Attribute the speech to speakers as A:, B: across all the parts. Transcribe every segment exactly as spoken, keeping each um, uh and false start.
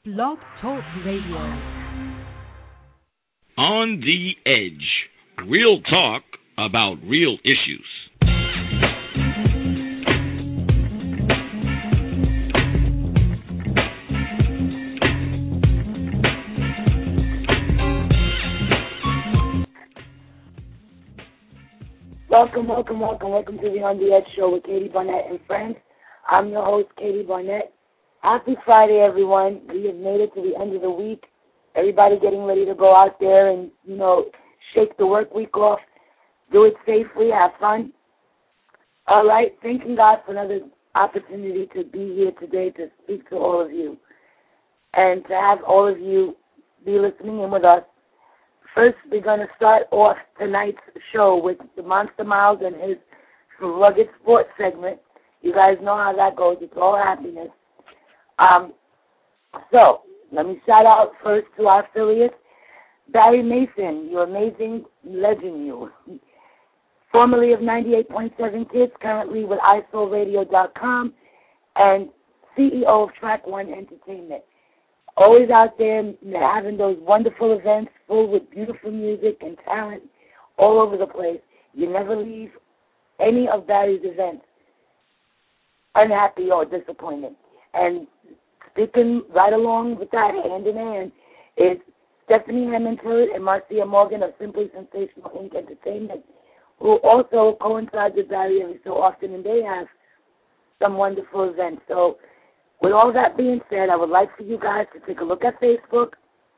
A: Blog Talk Radio.
B: On the Edge. Real talk about real issues.
C: Welcome, welcome, welcome, welcome to the On the Edge show with Katie Barnett and friends. I'm your host, Katie Barnett. Happy Friday, everyone. We have made it to the end of the week. Everybody getting ready to go out there and, you know, shake the work week off. Do it safely. Have fun. All right. Thanking God for another opportunity to be here today to speak to all of you and to have all of you be listening in with us. First, we're going to start off tonight's show with the Monster Miles and his Rugged Sports segment. You guys know how that goes. It's all happiness. Um, so, let me shout out first to our affiliate, Barry Mason, you amazing legend, you. Formerly of ninety-eight point seven Kids, currently with i soul radio dot com, and C E O of Track One Entertainment. Always out there having those wonderful events full with beautiful music and talent all over the place. You never leave any of Barry's events unhappy or disappointed. And speaking right along with that, hand in hand, is Stephanie Hammond-Hurd and Marcia Morgan of Simply Sensational Incorporated. Entertainment, who also coincide with Barry every so often, and they have some wonderful events. So, with all that being said, I would like for you guys to take a look at Facebook,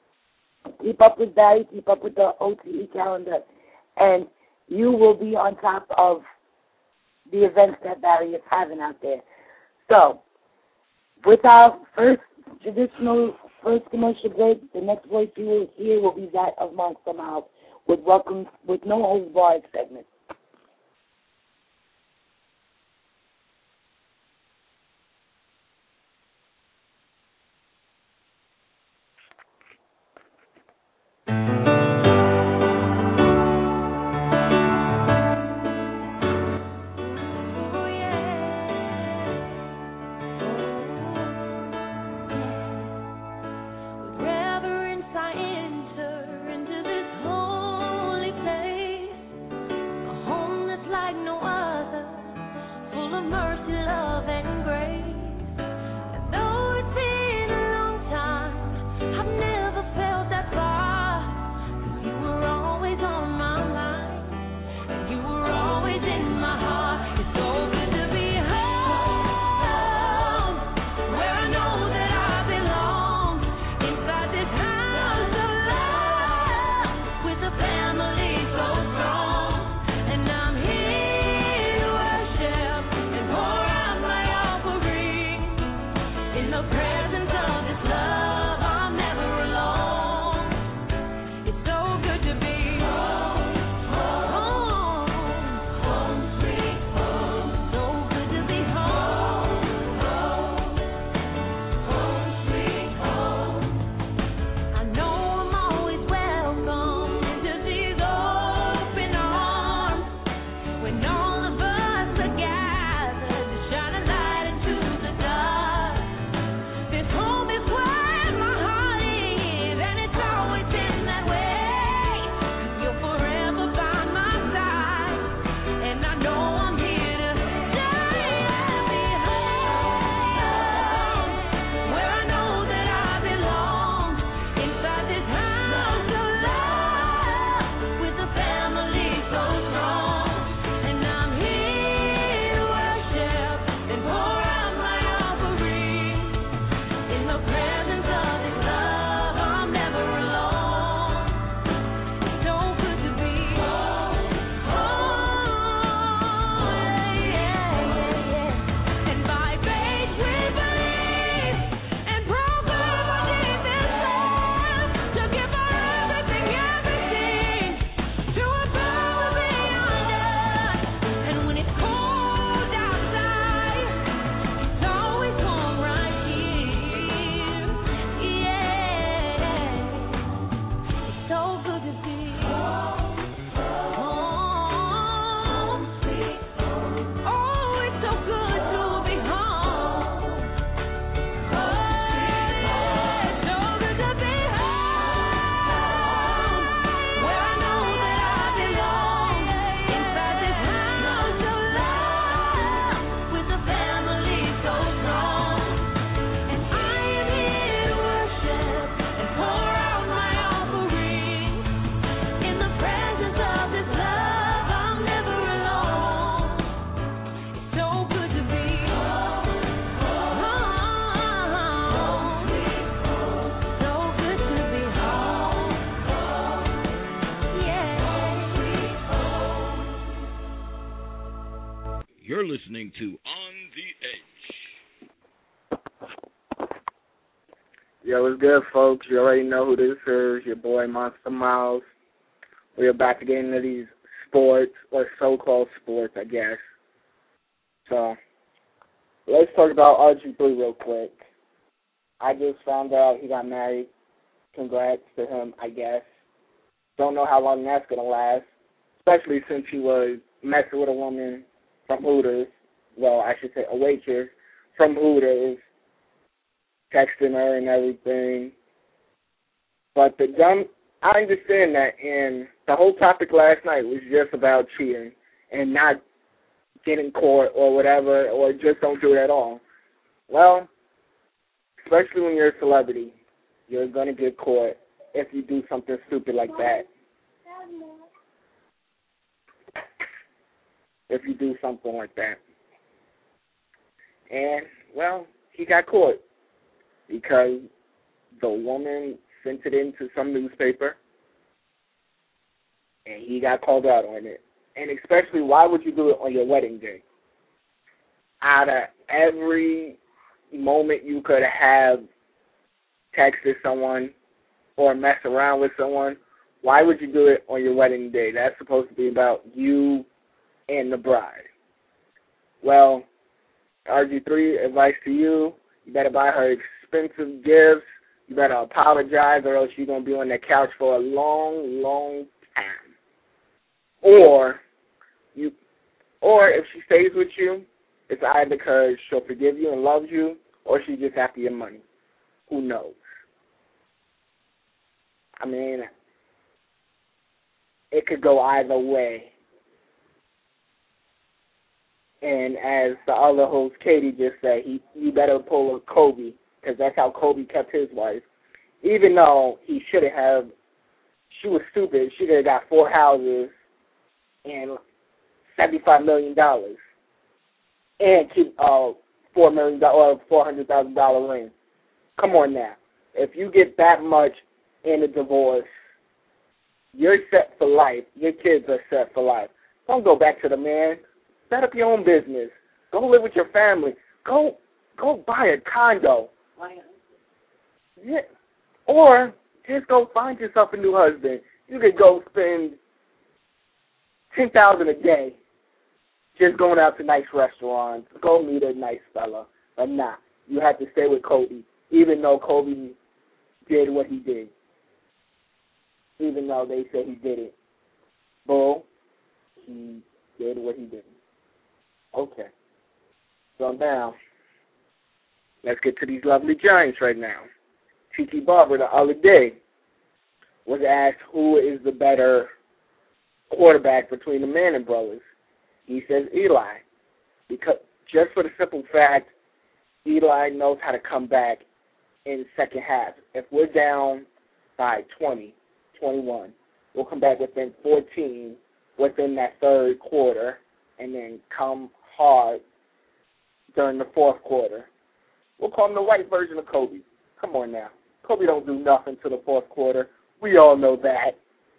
C: keep up with Barry, keep up with the O T E calendar, and you will be on top of the events that Barry is having out there. So, with our first traditional first commercial break, the next voice you will hear will be that of Monster Miles with welcome with no holds barred segment.
D: Home is where
A: Yo, what's good, folks? You already know who this is. Your boy, Monster Miles. We're about to get into these sports, or so-called sports, I guess. So, let's talk about R G three real quick. I just found out he got married. Congrats to him, I guess. Don't know how long that's going to last, especially since he was messing with a woman from Hooters. Well, I should say a waitress from Hooters, texting her and everything. But the dumb, I understand that, and the whole topic last night was just about cheating and not getting caught or whatever, or just don't do it at all. Well, especially when you're a celebrity, you're going to get caught if you do something stupid like that. If you do something like that. And, well, he got caught because the woman sent it into some newspaper, and he got called out on it. And especially, why would you do it on your wedding day? Out of every moment you could have texted someone or mess around with someone, why would you do it on your wedding day? That's supposed to be about you and the bride. Well, R G three, advice to you, you better buy her expensive gifts. You better apologize, or else you're going to be on that couch for a long, long time. Or, you, or if she stays with you, it's either because she'll forgive you and loves you, or she's just after your money. Who knows? I mean, it could go either way. And as the other host, Katie, just said, he, you better pull a Kobe, because that's how Kobe kept his wife. Even though he shouldn't have, she was stupid. She could have got four houses and seventy-five million dollars and keep uh, four million dollars or four hundred thousand dollar ring. Come on now. If you get that much in a divorce, you're set for life. Your kids are set for life. Don't go back to the man. Set up your own business. Go live with your family. Go go buy a condo. Yeah. Or just go find yourself a new husband. You could go spend ten thousand dollars a day just going out to nice restaurants. Go meet a nice fella. But nah, you have to stay with Kobe, even though Kobe did what he did. Even though they say he did it. Bull, he did what he did. Okay. So now, let's get to these lovely Giants right now. Tiki Barber the other day was asked who is the better quarterback between the Manning brothers. He says Eli. Because just for the simple fact, Eli knows how to come back in the second half. If we're down by twenty, twenty-one, we'll come back within fourteen within that third quarter and then come hard during the fourth quarter. We'll call him the white version of Kobe. Come on now. Kobe don't do nothing to the fourth quarter. We all know that.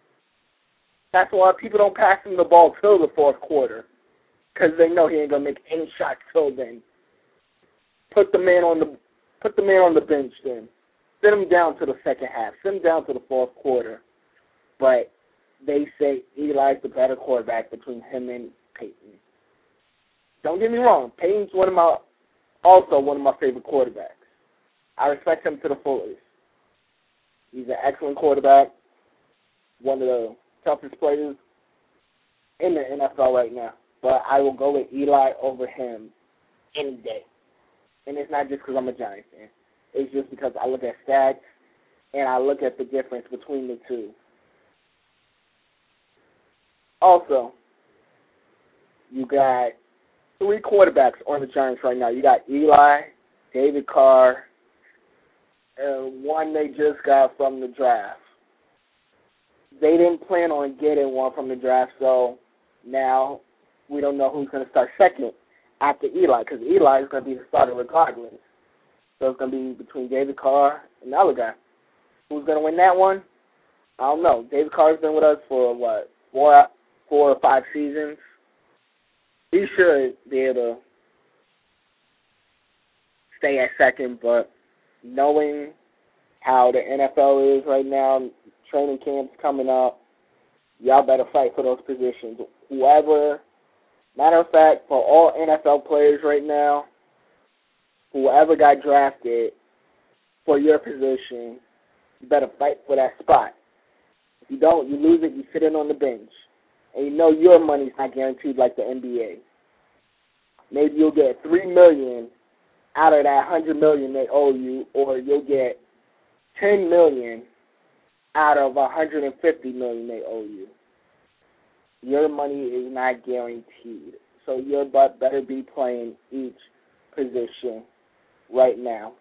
A: That's why people don't pass him the ball till the fourth quarter, because they know he ain't gonna make any shots till then. Put the man on the put the man on the bench then. Send him down to the second half. Send him down to the fourth quarter. But they say Eli's the better quarterback between him and Peyton. Don't get me wrong. Peyton's one of my also one of my favorite quarterbacks. I respect him to the fullest. He's an excellent quarterback, one of the toughest players in the N F L right now. But I will go with Eli over him any day. And it's not just because I'm a Giants fan. It's just because I look at stats and I look at the difference between the two. Also, you got three quarterbacks on the Giants right now. You got Eli, David Carr, and one they just got from the draft. They didn't plan on getting one from the draft, so now we don't know who's going to start second after Eli, because Eli is going to be the starter regardless. So it's going to be between David Carr and the other guy. Who's going to win that one? I don't know. David Carr's been with us for, what, four, four or five seasons. He should be able to stay at second, but knowing how the N F L is right now, training camps coming up. Y'all better fight for those positions. Whoever, matter of fact, for all N F L players right now, whoever got drafted for your position, you better fight for that spot. If you don't, you lose it, you sit in on the bench. And you know your money's not guaranteed like the N B A. Maybe you'll get three million dollars out of that one hundred million dollars they owe you, or you'll get ten million dollars out of one hundred fifty million dollars they owe you. Your money is not guaranteed. So your butt better be playing each position right now.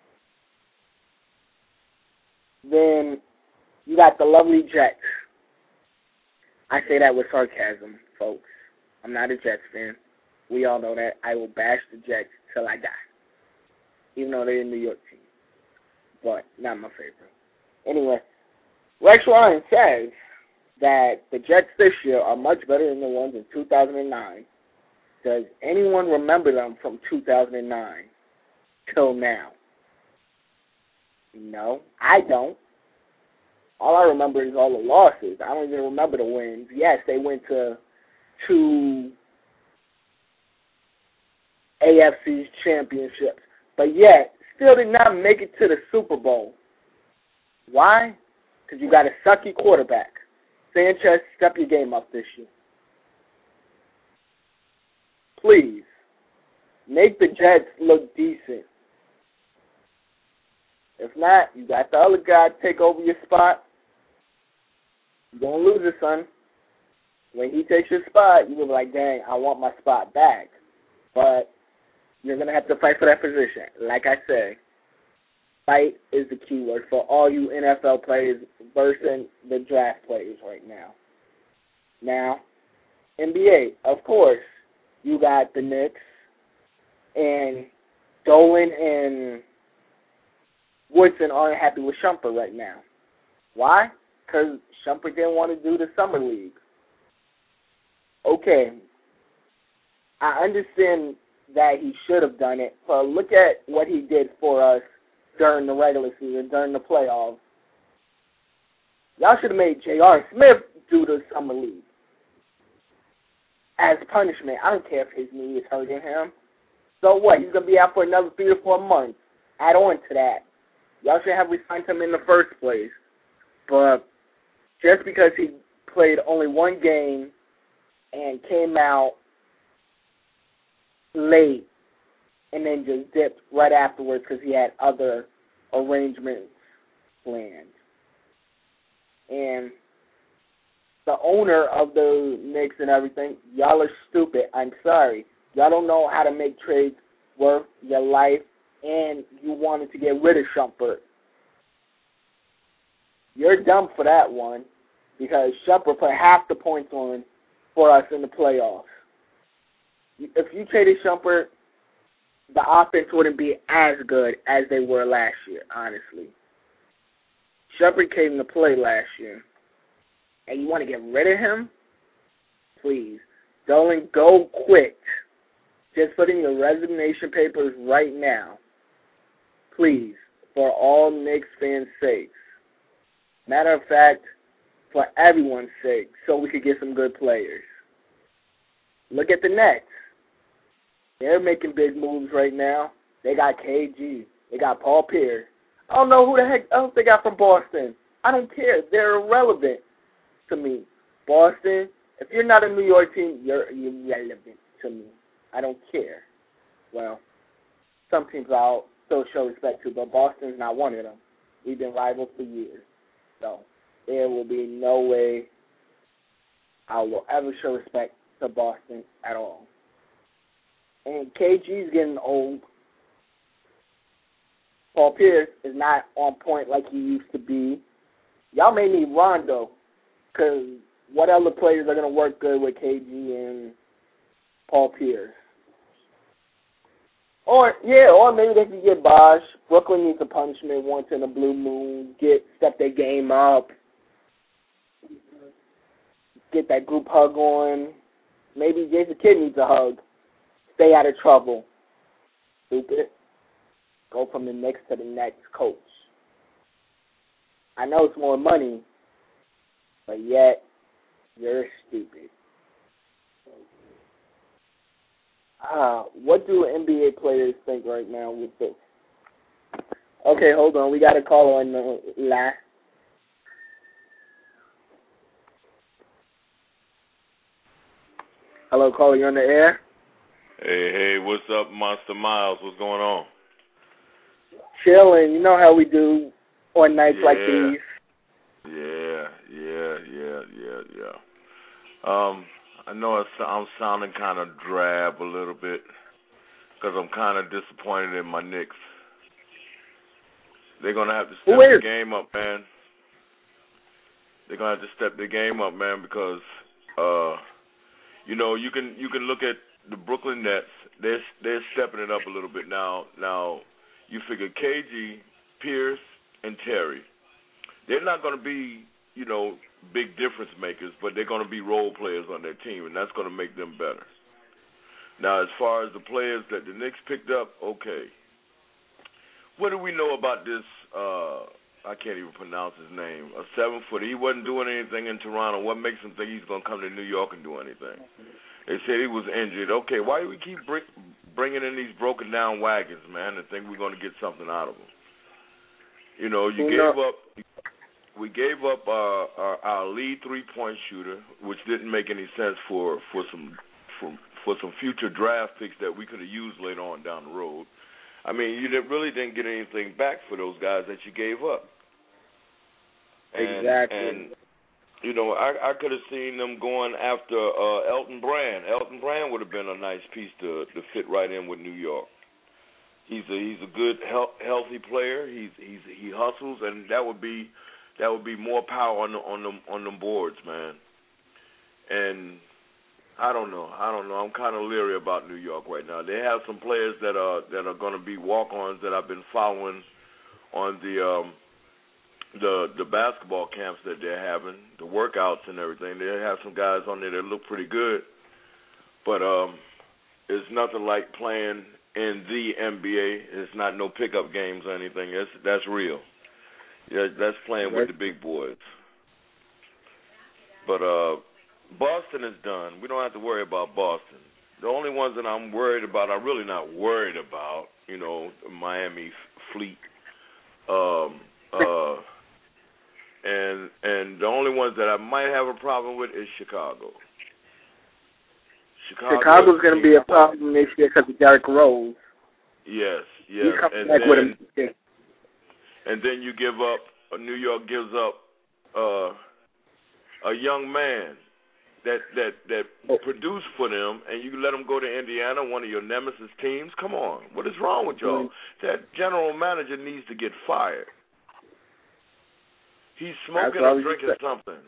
A: Then you got the lovely Jets. I say that with sarcasm, folks. I'm not a Jets fan. We all know that. I will bash the Jets till I die, even though they're a New York team. But not my favorite. Anyway, Rex Ryan says that the Jets this year are much better than the ones in two thousand nine. Does anyone remember them from two thousand nine till now? No, I don't. All I remember is all the losses. I don't even remember the wins. Yes, they went to two A F C championships, but yet still did not make it to the Super Bowl. Why? Because you got a sucky quarterback. Sanchez, step your game up this year. Please, make the Jets look decent. If not, you got the other guy take over your spot. You're going to lose it, son. When he takes your spot, you're going to be like, dang, I want my spot back. But you're going to have to fight for that position. Like I said, fight is the key word for all you N F L players versus the draft players right now. Now, N B A, of course, you got the Knicks, and Dolan and Woodson aren't happy with Shumpert right now. Why? Because Shumpert didn't want to do the summer league. Okay, I understand that he should have done it, but look at what he did for us during the regular season, during the playoffs. Y'all should have made J R. Smith do the summer league as punishment. I don't care if his knee is hurting him. So what? He's going to be out for another three or four months. Add on to that. Y'all should have re-signed him in the first place. But just because he played only one game and came out late and then just dipped right afterwards because he had other arrangements planned. And the owner of the Knicks and everything, y'all are stupid. I'm sorry. Y'all don't know how to make trades worth your life, and you wanted to get rid of Shumpert. You're dumb for that one because Shumpert put half the points on for us in the playoffs. If you traded Shumpert, the offense wouldn't be as good as they were last year, honestly. Shumpert came to play last year, and you want to get rid of him? Please, Dolan, go quit. Just put in your resignation papers right now. Please, for all Knicks fans' sakes. Matter of fact, for everyone's sake, so we could get some good players. Look at the Nets. They're making big moves right now. They got K G. They got Paul Pierce. I don't know who the heck else they got from Boston. I don't care. They're irrelevant to me. Boston, if you're not a New York team, you're irrelevant to me. I don't care. Well, some teams I'll still show respect to, but Boston's not one of them. We've been rivals for years. So there will be no way I will ever show respect to Boston at all. And K G's getting old. Paul Pierce is not on point like he used to be. Y'all may need Rondo, because what other players are going to work good with K G and Paul Pierce? Or, yeah, or maybe they can get Bosh. Brooklyn needs a punishment once in a blue moon. Get, step their game up. Get that group hug on. Maybe Jason Kidd needs a hug. Stay out of trouble. Stupid. Go from the Knicks to the next coach. I know it's more money, but yet you're stupid. Uh, what do N B A players think right now with this? Okay, hold on. We got a call on the line. Hello, caller, you on the air?
D: Hey, hey, what's up, Monster Miles? What's going on?
A: Chilling. You know how we do on nights
D: yeah.
A: like these.
D: Yeah, yeah, yeah, yeah, yeah. Um, I know it's, I'm sounding kind of drab a little bit because I'm kind of disappointed in my Knicks. They're going to have to step the game up, man. They're going to have to step the game up, man, because, uh, you know, you can you can look at the Brooklyn Nets. They're, they're stepping it up a little bit now. Now, you figure K G, Pierce, and Terry, they're not going to be, you know, big difference makers, but they're going to be role players on their team, and that's going to make them better. Now, as far as the players that the Knicks picked up, okay. What do we know about this, uh, I can't even pronounce his name, a seven-footer? He wasn't doing anything in Toronto. What makes him think he's going to come to New York and do anything? They said he was injured. Okay, why do we keep bring, bringing in these broken-down wagons, man, and think we're going to get something out of them? You know, you gave up... We gave up uh, our, our lead three-point shooter, which didn't make any sense for, for some for, for some future draft picks that we could have used later on down the road. I mean, you didn't, really didn't get anything back for those guys that you gave up. And,
A: exactly.
D: And, you know, I, I could have seen them going after uh, Elton Brand. Elton Brand would have been a nice piece to, to fit right in with New York. He's a he's a good, he- healthy player. He's he's he hustles, and that would be. That would be more power on the, on them on them boards, man. And I don't know, I don't know. I'm kind of leery about New York right now. They have some players that are that are going to be walk-ons that I've been following on the um, the the basketball camps that they're having, the workouts and everything. They have some guys on there that look pretty good, but um, it's nothing like playing in the N B A. It's not no pickup games or anything. It's, that's real. Yeah, that's playing with the big boys. But uh, Boston is done. We don't have to worry about Boston. The only ones that I'm worried about, I'm really not worried about, you know, the Miami Fleet. Um, uh, and and the only ones that I might have a problem with is Chicago. Chicago
A: Chicago's going to be a problem this year because of Derrick Rose.
D: Yes, yes.
A: He comes
D: and
A: back
D: then,
A: with him.
D: And then you give up, uh, New York gives up uh, a young man that that that
A: oh.
D: produced for them, and you let him go to Indiana, one of your nemesis teams. Come on, what is wrong with y'all? Mm-hmm. That general manager needs to get fired. He's smoking or drinking something.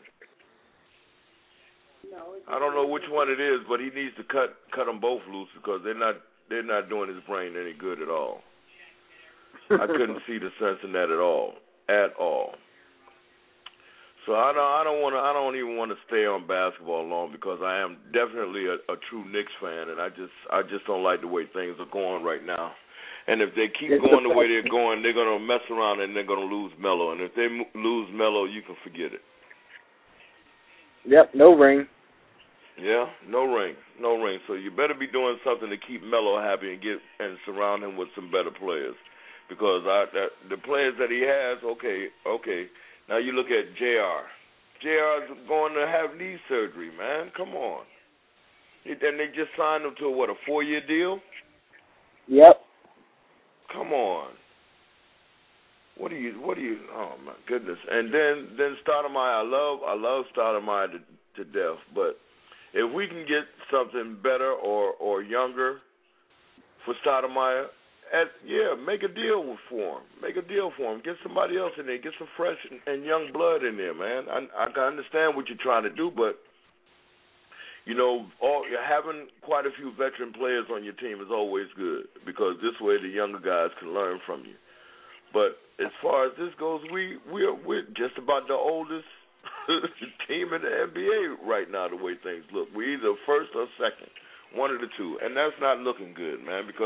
D: I don't know which one it is, but he needs to cut cut them both loose because they're not they're not doing his brain any good at all. I couldn't see the sense in that at all, at all. So I don't, I don't want to, I don't even want to stay on basketball long because I am definitely a, a true Knicks fan, and I just, I just don't like the way things are going right now. And if they keep going the way they're going, they're going to mess around and they're going to lose Melo. And if they lose Melo, you can forget it.
A: Yep, no ring.
D: Yeah, no ring, no ring. So you better be doing something to keep Melo happy and get and surround him with some better players. Because I, that, the players that he has, okay, okay. Now you look at J R. J R's going to have knee surgery, man. Come on. And they just signed him to, what, a four-year deal?
A: Yep.
D: Come on. What do you, what do you, oh, my goodness. And then, then Stoudemire, I love, I love Stoudemire to, to death. But if we can get something better or, or younger for Stoudemire, At, yeah, make a deal for him. Make a deal for him. Get somebody else in there. Get some fresh and, and young blood in there, man. I, I can understand what you're trying to do, but, you know, all, having quite a few veteran players on your team is always good because this way the younger guys can learn from you. But as far as this goes, we, we're, we're just about the oldest team in the N B A right now, the way things look. We're either first or second, one of the two, and that's not looking good, man, because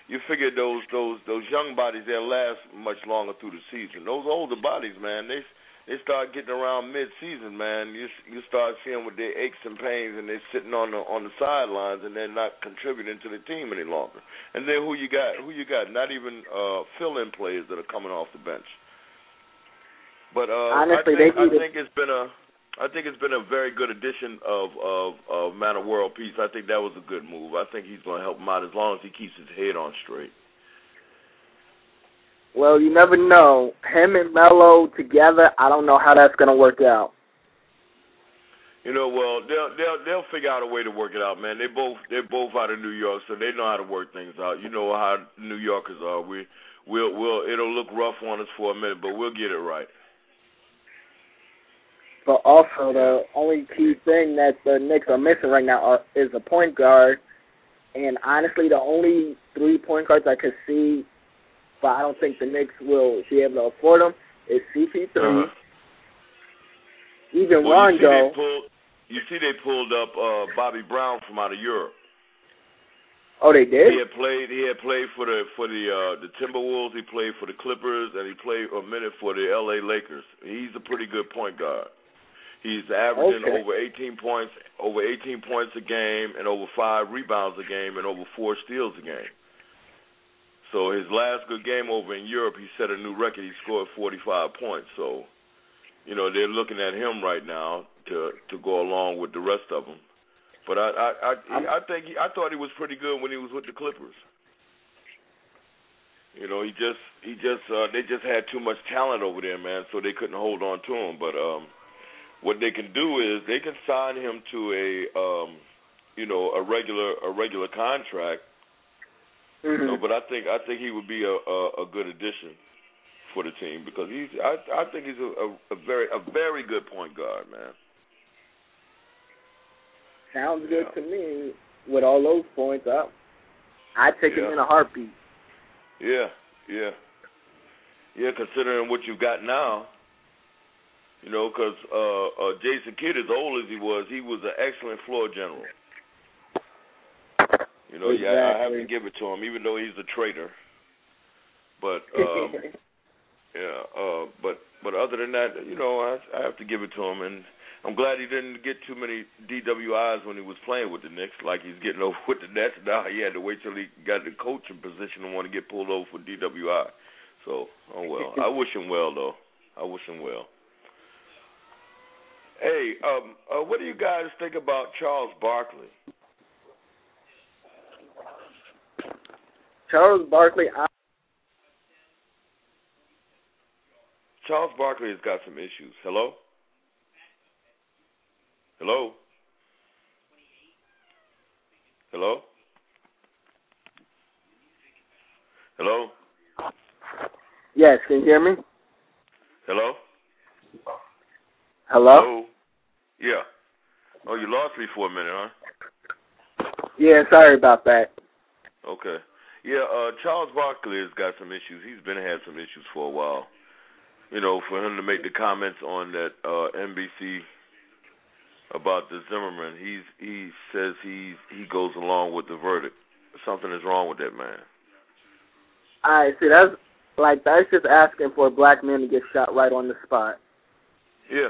D: you figure those those those young bodies they'll last much longer through the season. Those older bodies, man, they they start getting around mid-season, man. You you start seeing with their aches and pains, and they're sitting on the on the sidelines, and they're not contributing to the team any longer. And then who you got? Who you got? Not even uh, fill-in players that are coming off the bench. But uh,
A: honestly,
D: I think,
A: they
D: I think it's been a I think it's been a very good addition of of, of Man of World Peace. I think that was a good move. I think he's going to help him out as long as he keeps his head on straight.
A: Well, you never know. Him and Melo together, I don't know how that's going to work out.
D: You know, well, they'll they'll they'll figure out a way to work it out, man. They both they're both out of New York, so they know how to work things out. You know how New Yorkers are. We we'll we'll it'll look rough on us for a minute, but we'll get it right.
A: But also, the only key thing that the Knicks are missing right now are, is a point guard. And honestly, the only three point guards I could see, but I don't think the Knicks will be able to afford them, is C P three.
D: Uh-huh.
A: Even
D: well,
A: Rondo.
D: You see, they pulled, you see they pulled up uh, Bobby Brown from out of Europe.
A: Oh, they did?
D: He had played. He had played for the for the uh, the Timberwolves. He played for the Clippers, and he played a minute for the L A Lakers. He's a pretty good point guard. He's averaging
A: okay.
D: over eighteen points, over eighteen points a game, and over five rebounds a game, and over four steals a game. So his last good game over in Europe, he set a new record. He scored forty-five points. So, you know, they're looking at him right now to to go along with the rest of them. But I I I, I think he, I thought he was pretty good when he was with the Clippers. You know, he just he just uh, they just had too much talent over there, man. So they couldn't hold on to him. But um. What they can do is they can sign him to a, um, you know, a regular a regular contract.
A: Mm-hmm.
D: You know, but I think I think he would be a, a, a good addition for the team because he's I I think he's a, a, a very a very good point guard, man.
A: Sounds good
D: yeah.
A: to me. With all those points up, I'd take
D: yeah.
A: him in a heartbeat.
D: Yeah, yeah, yeah. Considering what you've got now. You know, because uh, uh, Jason Kidd, as old as he was, he was an excellent floor general. You know,
A: exactly.
D: yeah, I have to give it to him, even though he's a traitor. But um, yeah, uh, but but other than that, you know, I, I have to give it to him, and I'm glad he didn't get too many D W Is when he was playing with the Knicks, like he's getting over with the Nets now. He had to wait till he got the coaching position and want to get pulled over for D W I. So, oh well. I wish him well, though. I wish him well. Hey, um, uh, what do you guys think about Charles Barkley?
A: Charles Barkley. I-
D: Charles Barkley has got some issues. Hello? Hello? Hello? Hello?
A: Yes, can you hear me?
D: Hello?
A: Hello?
D: Hello? Yeah. Oh, you lost me for a minute, huh?
A: Yeah, sorry about that.
D: Okay. Yeah, uh, Charles Barkley has got some issues. He's been had some issues for a while. You know, for him to make the comments on that uh, N B C about the Zimmerman, he's he says he's he goes along with the verdict. Something is wrong with that man.
A: All right, see, that's like that's just asking for a black man to get shot right on the spot.
D: Yeah.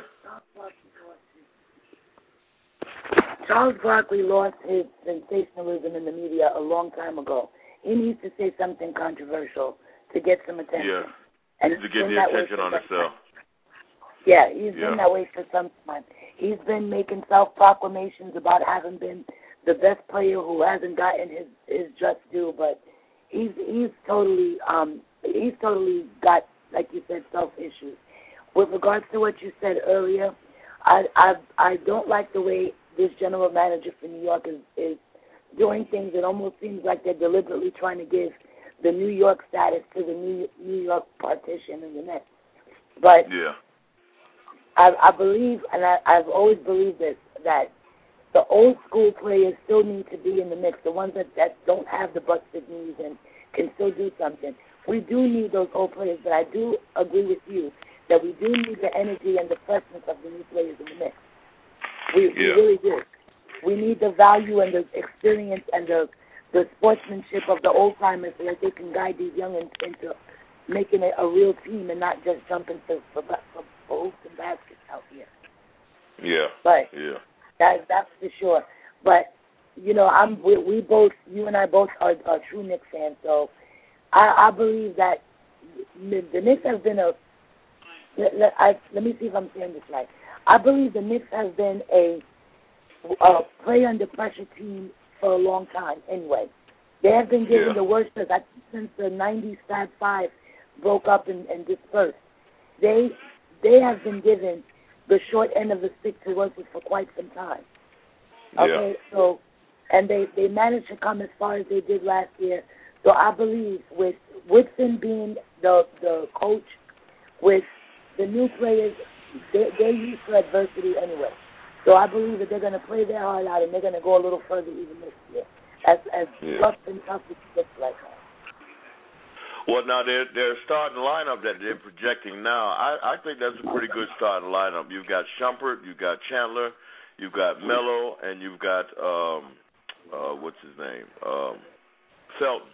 C: Charles Barkley lost his sensationalism in the media a long time ago. He needs to say something controversial to get some attention.
D: Yeah.
C: And
D: to get the attention on himself.
C: Yeah, he's
D: yeah.
C: been that way for some time. He's been making self-proclamations about having been the best player who hasn't gotten his, his just due, but he's he's totally um he's totally got, like you said, self issues. With regards to what you said earlier, I I I don't like the way this general manager for New York is, is doing things. It almost seems like they're deliberately trying to give the New York status to the New New York partition in the Nets. But
D: yeah.
C: I, I believe, and I, I've always believed this, that the old school players still need to be in the mix, the ones that, that don't have the busted knees and can still do something. We do need those old players, but I do agree with you that we do need the energy and the freshness of the new players in the mix. We,
D: yeah.
C: we really do. We need the value and the experience and the the sportsmanship of the old timers so that they can guide these youngins into making it a real team and not just jumping for for, for, for hoops and baskets out here.
D: Yeah.
C: But
D: yeah.
C: that that's for sure. But you know, I'm we, we both you and I both are, are true Knicks fans, so I, I believe that the, the Knicks have been a. Let, let, I, let me see if I'm saying this right. I believe the Knicks has been a, a play under pressure team for a long time. Anyway, they have been given
D: yeah.
C: the worst of that since the nineties Fab Five broke up and, and dispersed. They they have been given the short end of the stick to work with for quite some time. Okay,
D: yeah.
C: so and they, they managed to come as far as they did last year. So I believe with Woodson being the the coach, with the new players, they, they're used to adversity anyway. So I believe that they're going to play their heart out and they're going to go a little further even this year. As as
D: yeah.
C: rough and tough as it looks like that.
D: Well, now their their starting lineup that they're projecting now, I, I think that's a pretty good starting lineup. You've got Shumpert, you've got Chandler, you've got Melo, and you've got um, uh, what's his name, um, Felton.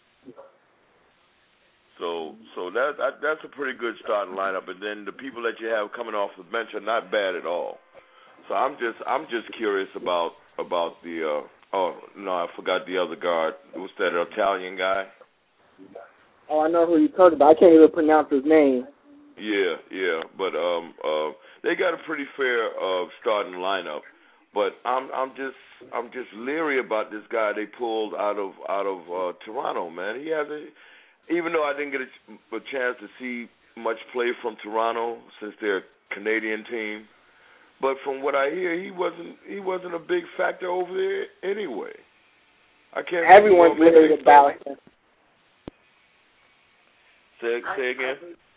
D: So, so that, that that's a pretty good starting lineup, and then the people that you have coming off the bench are not bad at all. So I'm just I'm just curious about about the uh, oh no I forgot the other guard. What's that Italian guy?
A: Oh, I know who you're talking about. I can't even pronounce his name.
D: Yeah, yeah, but um uh they got a pretty fair uh starting lineup. But I'm I'm just I'm just leery about this guy they pulled out of out of uh, Toronto, man. He has a Even though I didn't get a, a chance to see much play from Toronto since they're a Canadian team, but from what I hear, he wasn't he wasn't a big factor over there anyway. I can't.
A: Everyone's worried about him.
D: Say, say again.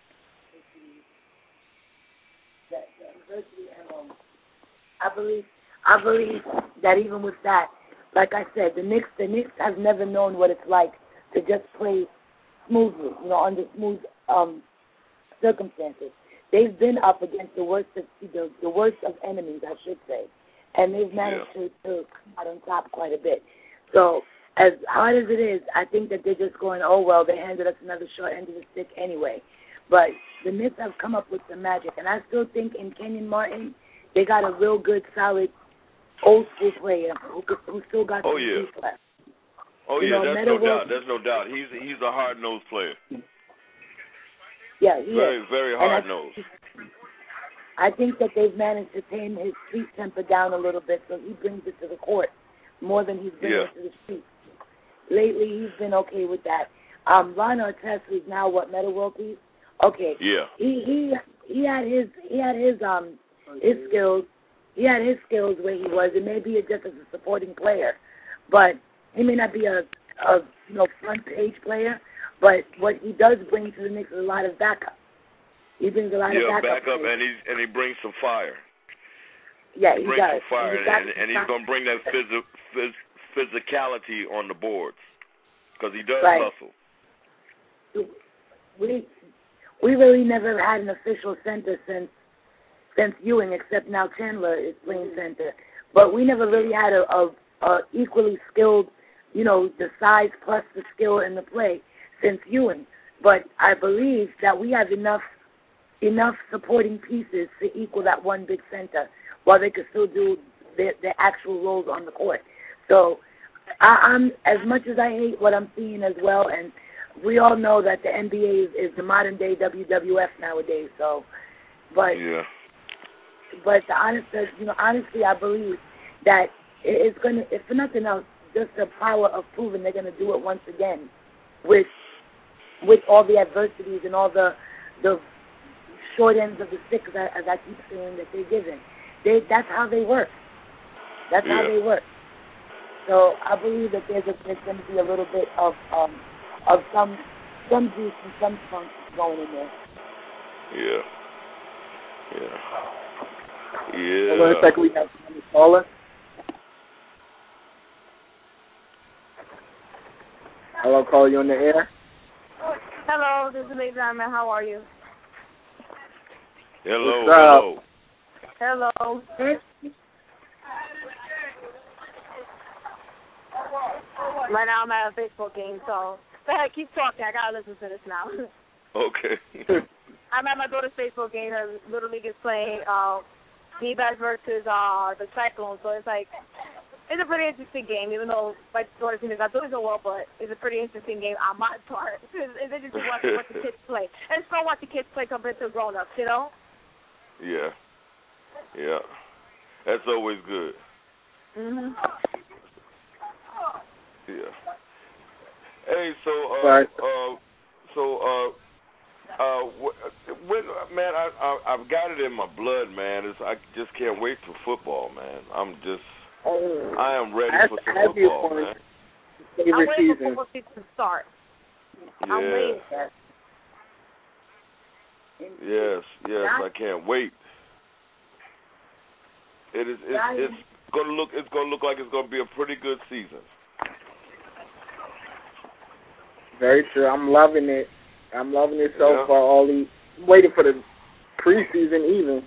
C: I believe I believe that even with that, like I said, the Knicks the Knicks have never known what it's like to just play smoothly, you know, under smooth um, circumstances. They've been up against the worst of the, the worst of enemies, I should say, and they've managed
D: yeah.
C: to, to come out on top quite a bit. So, as hard as it is, I think that they're just going, oh well, they handed us another short end of the stick anyway. But the Knicks have come up with some magic, and I still think in Kenyon Martin, they got a real good, solid, old school player who who still got
D: oh,
C: some
D: yeah.
C: juice left.
D: Oh
C: you
D: yeah,
C: know,
D: there's
C: Meta
D: no
C: World,
D: doubt. There's no doubt. He's he's a hard nosed player.
C: Yeah, he
D: very
C: is.
D: very hard nosed.
C: I think that they've managed to tame his street temper down a little bit, so he brings it to the court more than he's bringing
D: yeah.
C: it to the street. Lately, he's been okay with that. Um, Ron Artest, who's now what Meta World Peace. Okay.
D: Yeah.
C: He he he had his he had his um his skills. He had his skills where he was. It may be just as a supporting player, but he may not be a, a you know front page player. But what he does bring to the Knicks is a lot of backup. He brings a lot
D: yeah,
C: of backup.
D: Yeah, backup, and he's and he brings some fire.
C: Yeah,
D: he,
C: he
D: brings
C: does.
D: some fire,
C: and,
D: and, and he's gonna bring that phys- phys- physicality on the boards because he does
C: right.
D: hustle.
C: We we really never had an official center since since Ewing, except now Chandler is playing center. But we never really had a, a, a equally skilled, you know, the size plus the skill in the play since Ewing. But I believe that we have enough enough supporting pieces to equal that one big center while they could still do their, their actual roles on the court. So I, I'm as much as I hate what I'm seeing as well, and we all know that the N B A is, is the modern day W W F nowadays. So, but
D: yeah.
C: but the honest, you know, honestly, I believe that it's gonna, if for nothing else, just the power of proving they're gonna do it once again, with with all the adversities and all the the short ends of the stick, as I, as I keep saying that they're given. They that's how they work. That's
D: yeah.
C: how they work. So I believe that there's a, there's going to be a little bit of um of some some juice and some funk going in there.
D: Yeah. Yeah. Yeah.
A: Hold on a second, we have a caller. Hello, caller, you on the air?
E: Hello, this is Lady Diamond. How are you?
D: Hello,
E: hello. Hello. Right now I'm at a baseball game, so go ahead, keep talking. I gotta listen to this now.
D: Okay.
E: I'm at my daughter's baseball game. Her little league is playing uh, D-backs versus uh, the Cyclones, so it's like it's a pretty interesting game. Even though my daughter's team is not doing so well, but it's a pretty interesting game on my part. It's, it's interesting to watch, watch the kids play. And it's fun to watch the kids play compared to grown-ups, you know?
D: Yeah. Yeah. That's always good.
E: Mhm.
D: Yeah. Hey, so uh,
A: Right.
D: uh, so uh, uh, when, man, I, I I've got it in my blood, man. It's, I just can't wait for football, man. I'm just,
A: Oh,
D: I am ready
A: that's
D: for some
A: happy
D: football,
A: for
D: man.
A: favorite
E: I'm waiting for
A: season.
E: football season to start.
D: Yeah.
E: I'm waiting for it.
D: Yes, yes, I can't wait. It is. It's, it's gonna look. It's gonna look like it's gonna be a pretty good season.
A: Very true. I'm loving it. I'm loving it so
D: Yeah.
A: far. All the waiting for the preseason even.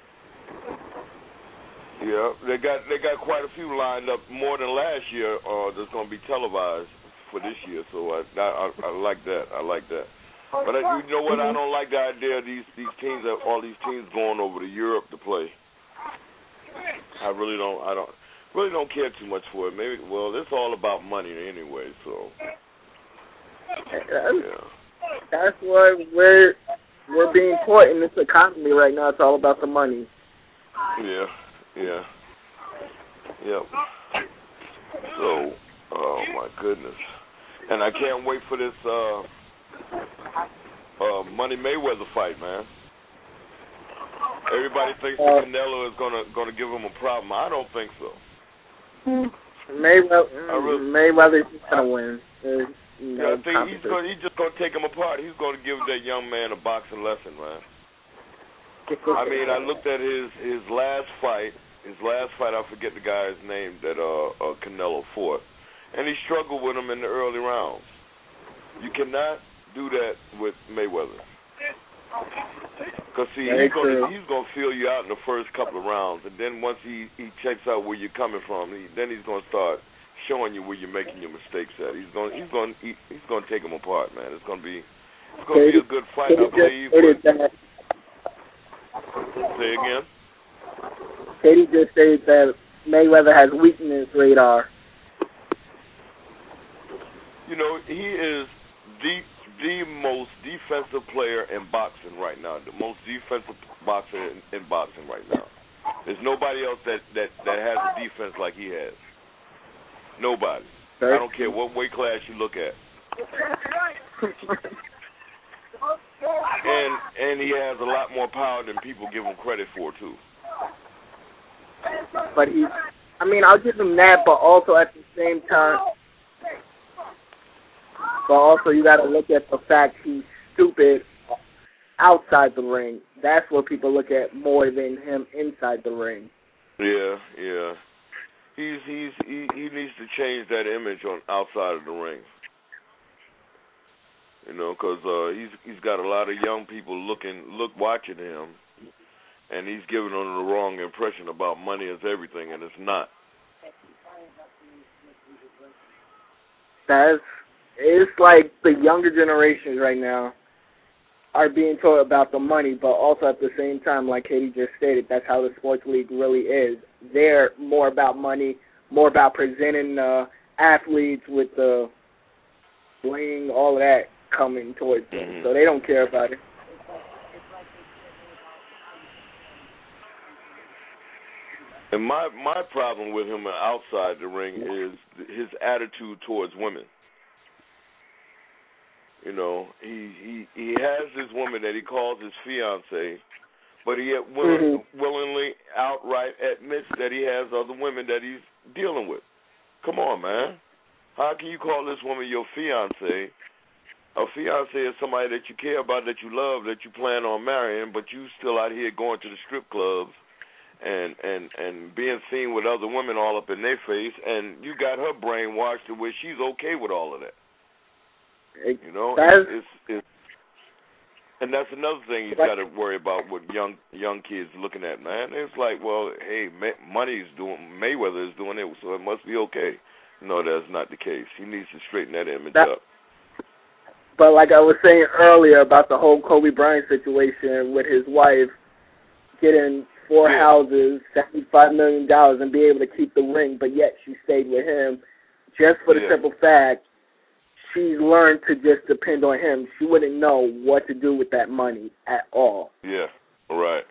D: Yeah, they got they got quite a few lined up, more than last year. Uh, that's gonna be televised for this year. So I I, I like that. I like that. But I, you know what? I don't like the idea of these these teams, all these teams going over to Europe to play. I really don't. I don't really don't care too much for it. Maybe. Well, it's all about money anyway. So. Yeah.
A: That's what we're we're being taught in this economy right now. It's all about the money.
D: Yeah. Yeah. Yep. So, oh my goodness, and I can't wait for this uh, uh, Money Mayweather fight, man. Everybody thinks that Canelo is gonna gonna give him a problem. I don't think so.
A: Mayweather,
D: really,
A: Mayweather's just gonna win. There's no
D: yeah, I think he's going he's just gonna take him apart. He's gonna give that young man a boxing lesson, man. I mean, I looked at his his last fight. His last fight, I forget the guy's name that uh, uh Canelo fought, and he struggled with him in the early rounds. You cannot do that with Mayweather. Because, see, he's gonna, he's gonna feel you out in the first couple of rounds, and then once he, he checks out where you're coming from, he, then he's gonna start showing you where you're making your mistakes at. He's gonna he's gonna he, he's gonna take them apart, man. It's gonna be it's gonna be a good fight, I believe. But, say again.
A: Katie just said that Mayweather has weakness radar.
D: You know, he is the the most defensive player in boxing right now. The most defensive boxer in, in boxing right now. There's nobody else that, that, that has a defense like he has. Nobody. I don't care what weight class you look at. and and he has a lot more power than people give him credit for too.
A: But he, I mean, I'll give him that, but also at the same time, but also you got to look at the fact he's stupid outside the ring. That's what people look at more than him inside the ring.
D: Yeah, yeah. He's he's he, he needs to change that image on outside of the ring. You know, because uh, he's he's got a lot of young people looking look watching him. And he's giving them the wrong impression about money as everything, and it's not.
A: That's it's like the younger generations right now are being taught about the money, but also at the same time, like Katie just stated, that's how the sports league really is. They're more about money, more about presenting uh, athletes with the bling, all of that coming towards them. Mm-hmm. So they don't care about it.
D: And my my problem with him outside the ring is his attitude towards women. You know, he he, he has this woman that he calls his fiancée, but he will, mm-hmm. willingly outright admits that he has other women that he's dealing with. Come on, man. How can you call this woman your fiancée? A fiancée is somebody that you care about, that you love, that you plan on marrying, but you still out here going to the strip clubs and and and being seen with other women all up in their face, and you got her brainwashed to where she's okay with all of that. You know, it's, it's, it's and that's another thing he's got to worry about with young young kids looking at, man. It's like, well, hey, money's doing, Mayweather is doing it, so it must be okay. no, that's not the case. He needs to straighten that image
A: that,
D: up.
A: But like I was saying earlier about the whole Kobe Bryant situation with his wife getting four
D: yeah.
A: houses, seventy-five million dollars, and be able to keep the ring, but yet she stayed with him just for the
D: yeah.
A: simple fact she's learned to just depend on him. She wouldn't know what to do with that money at all.
D: Yeah, right.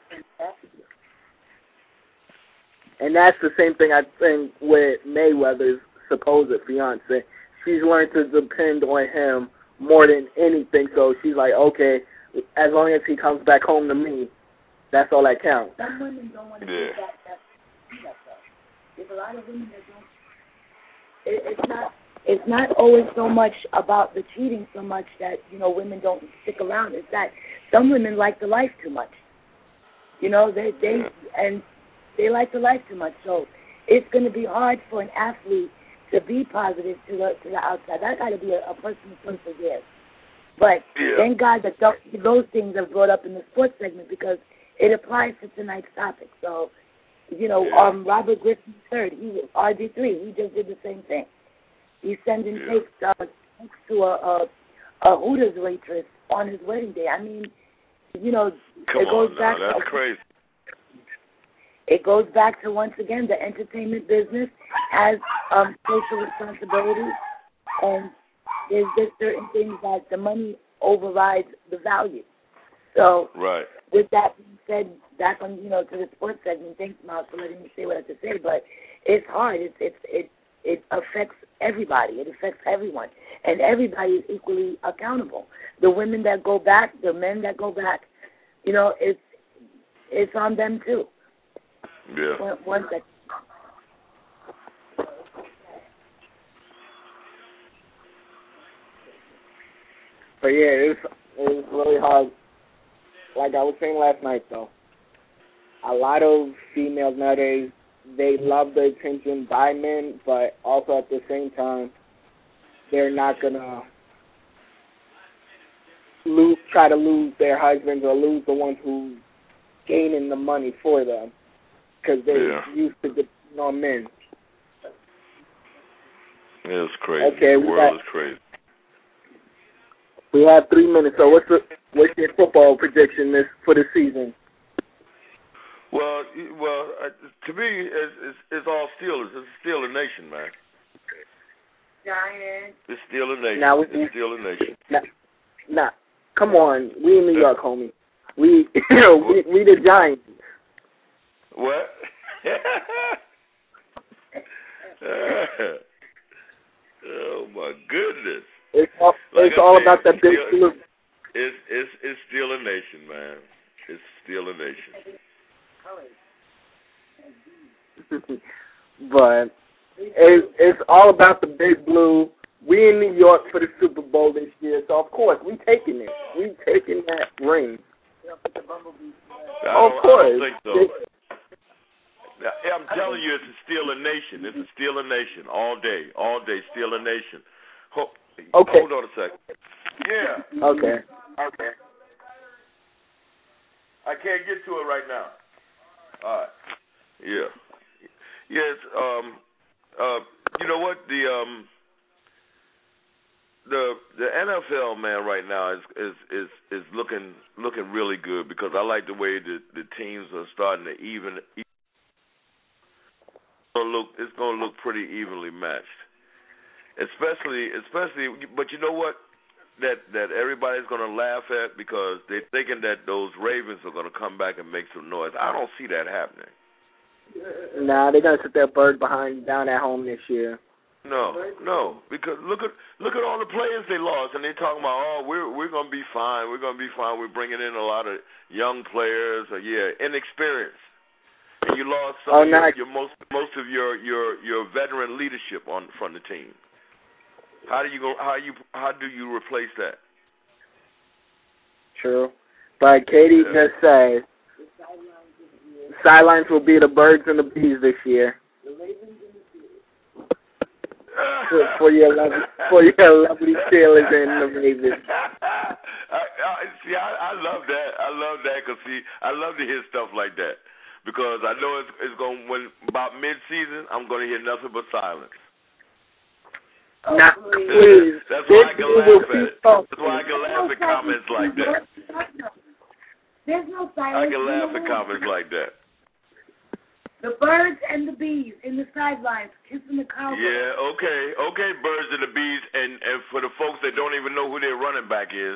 A: And that's the same thing I think with Mayweather's supposed fiance. She's learned to depend on him more than anything. So she's like, okay, as long as he comes back home to me, that's all that counts.
C: Some women don't want to
D: yeah.
C: do that. That, that stuff. There's a lot of women that don't. It, it's not. It's not always so much about the cheating so much that, you know, women don't stick around. It's that some women like the life too much. You know, they they and they like the life too much. So it's going to be hard for an athlete to be positive to the to the outside. That got to be a, a person who perseveres. But
D: yeah.
C: thank God that th- those things are brought up in the sports segment because it applies to tonight's topic. So, you know,
D: yeah.
C: um, Robert Griffin the third, he R G three, he just did the same thing. He's sending
D: yeah.
C: tapes uh, to a, a a Hooters waitress on his wedding day. I mean, you know,
D: Come
C: it goes
D: on
C: back.
D: now, that's
C: to,
D: crazy.
C: It goes back to, once again, the entertainment business has um, social responsibilities, and there's just certain things that the money overrides the value. So,
D: right.
C: with that being said, back on, you know, to the sports segment, thanks, Miles, for letting me say what I have to say, but it's hard. It's, it's, it, it affects everybody. It affects everyone. And everybody is equally accountable. The women that go back, the men that go back, you know, it's, it's on them, too.
D: Yeah.
C: One, one second.
A: But yeah, it's it's really hard. Like I was saying last night, though, a lot of females nowadays, they love the attention by men, but also at the same time, they're not gonna lose, try to lose their husbands or lose the ones who gaining the money for them because they're
D: yeah.
A: used to depending on men.
D: Yeah, it's crazy.
A: Okay,
D: the
A: we
D: world
A: got,
D: is crazy.
A: We have three minutes. So what's the what's your football prediction this for the season?
D: Well, well, uh, to me, it's, it's, it's all Steelers. It's a Steeler nation, man.
C: Giants.
D: It's Steeler nation.
A: Now we,
D: it's Steeler nation.
A: Now, now, come on. We in New York, homie. We, you know, we, we the Giants.
D: What? Oh my goodness!
A: It's all,
D: like
A: it's all
D: said,
A: about that big
D: Steeler, It's it's it's Steeler nation, man. It's Steeler nation.
A: But it, it's all about the big blue. We in New York for the Super Bowl this year, so of course we taking it. We taking that ring.
D: I
A: of course.
D: I don't think so. Yeah, I'm telling you, it's a Steeler nation. It's a Steeler nation all day, all day. Steeler nation. Ho-
A: okay.
D: Hold on a second. Yeah.
A: Okay.
D: Okay. I can't get to it right now. All right. Yeah. Yes. Um. Uh. You know what? The um. The the N F L, man, right now is is is is looking looking really good because I like the way the the teams are starting to even. Look, it's going to look pretty evenly matched, especially, especially. But you know what? That that everybody's going to laugh at because they're thinking that those Ravens are going to come back and make some noise. I don't see that happening.
A: Nah, they're going to sit their bird behind down at home this year.
D: No, no, because look at look at all the players they lost, and they're talking about, oh, we're we're going to be fine, we're going to be fine. We're bringing in a lot of young players, or yeah, inexperienced. And you lost some
A: oh,
D: of your,
A: nah.
D: your most most of your, your, your veteran leadership on from the team. How do you go? How you how do you replace that?
A: True, but Katie
D: yeah.
A: just said sidelines will be the birds and the bees this year. for, for your lovely for your lovely Steelers and the Ravens.
D: I, I, see, I, I love that. I love that because see, I love to hear stuff like that. Because I know it's, it's going when about mid-season, I'm going to hear nothing but silence.
C: Oh,
A: Nah,
C: please.
A: please.
D: That's why I can laugh at it.
A: Oh,
D: That's why I can laugh at comments like that.
C: There's no silence.
D: I can laugh at comments like that.
C: The birds and the bees in the sidelines kissing the cowboy.
D: Yeah, okay, okay, birds and the bees, and, and for the folks that don't even know who their running back is.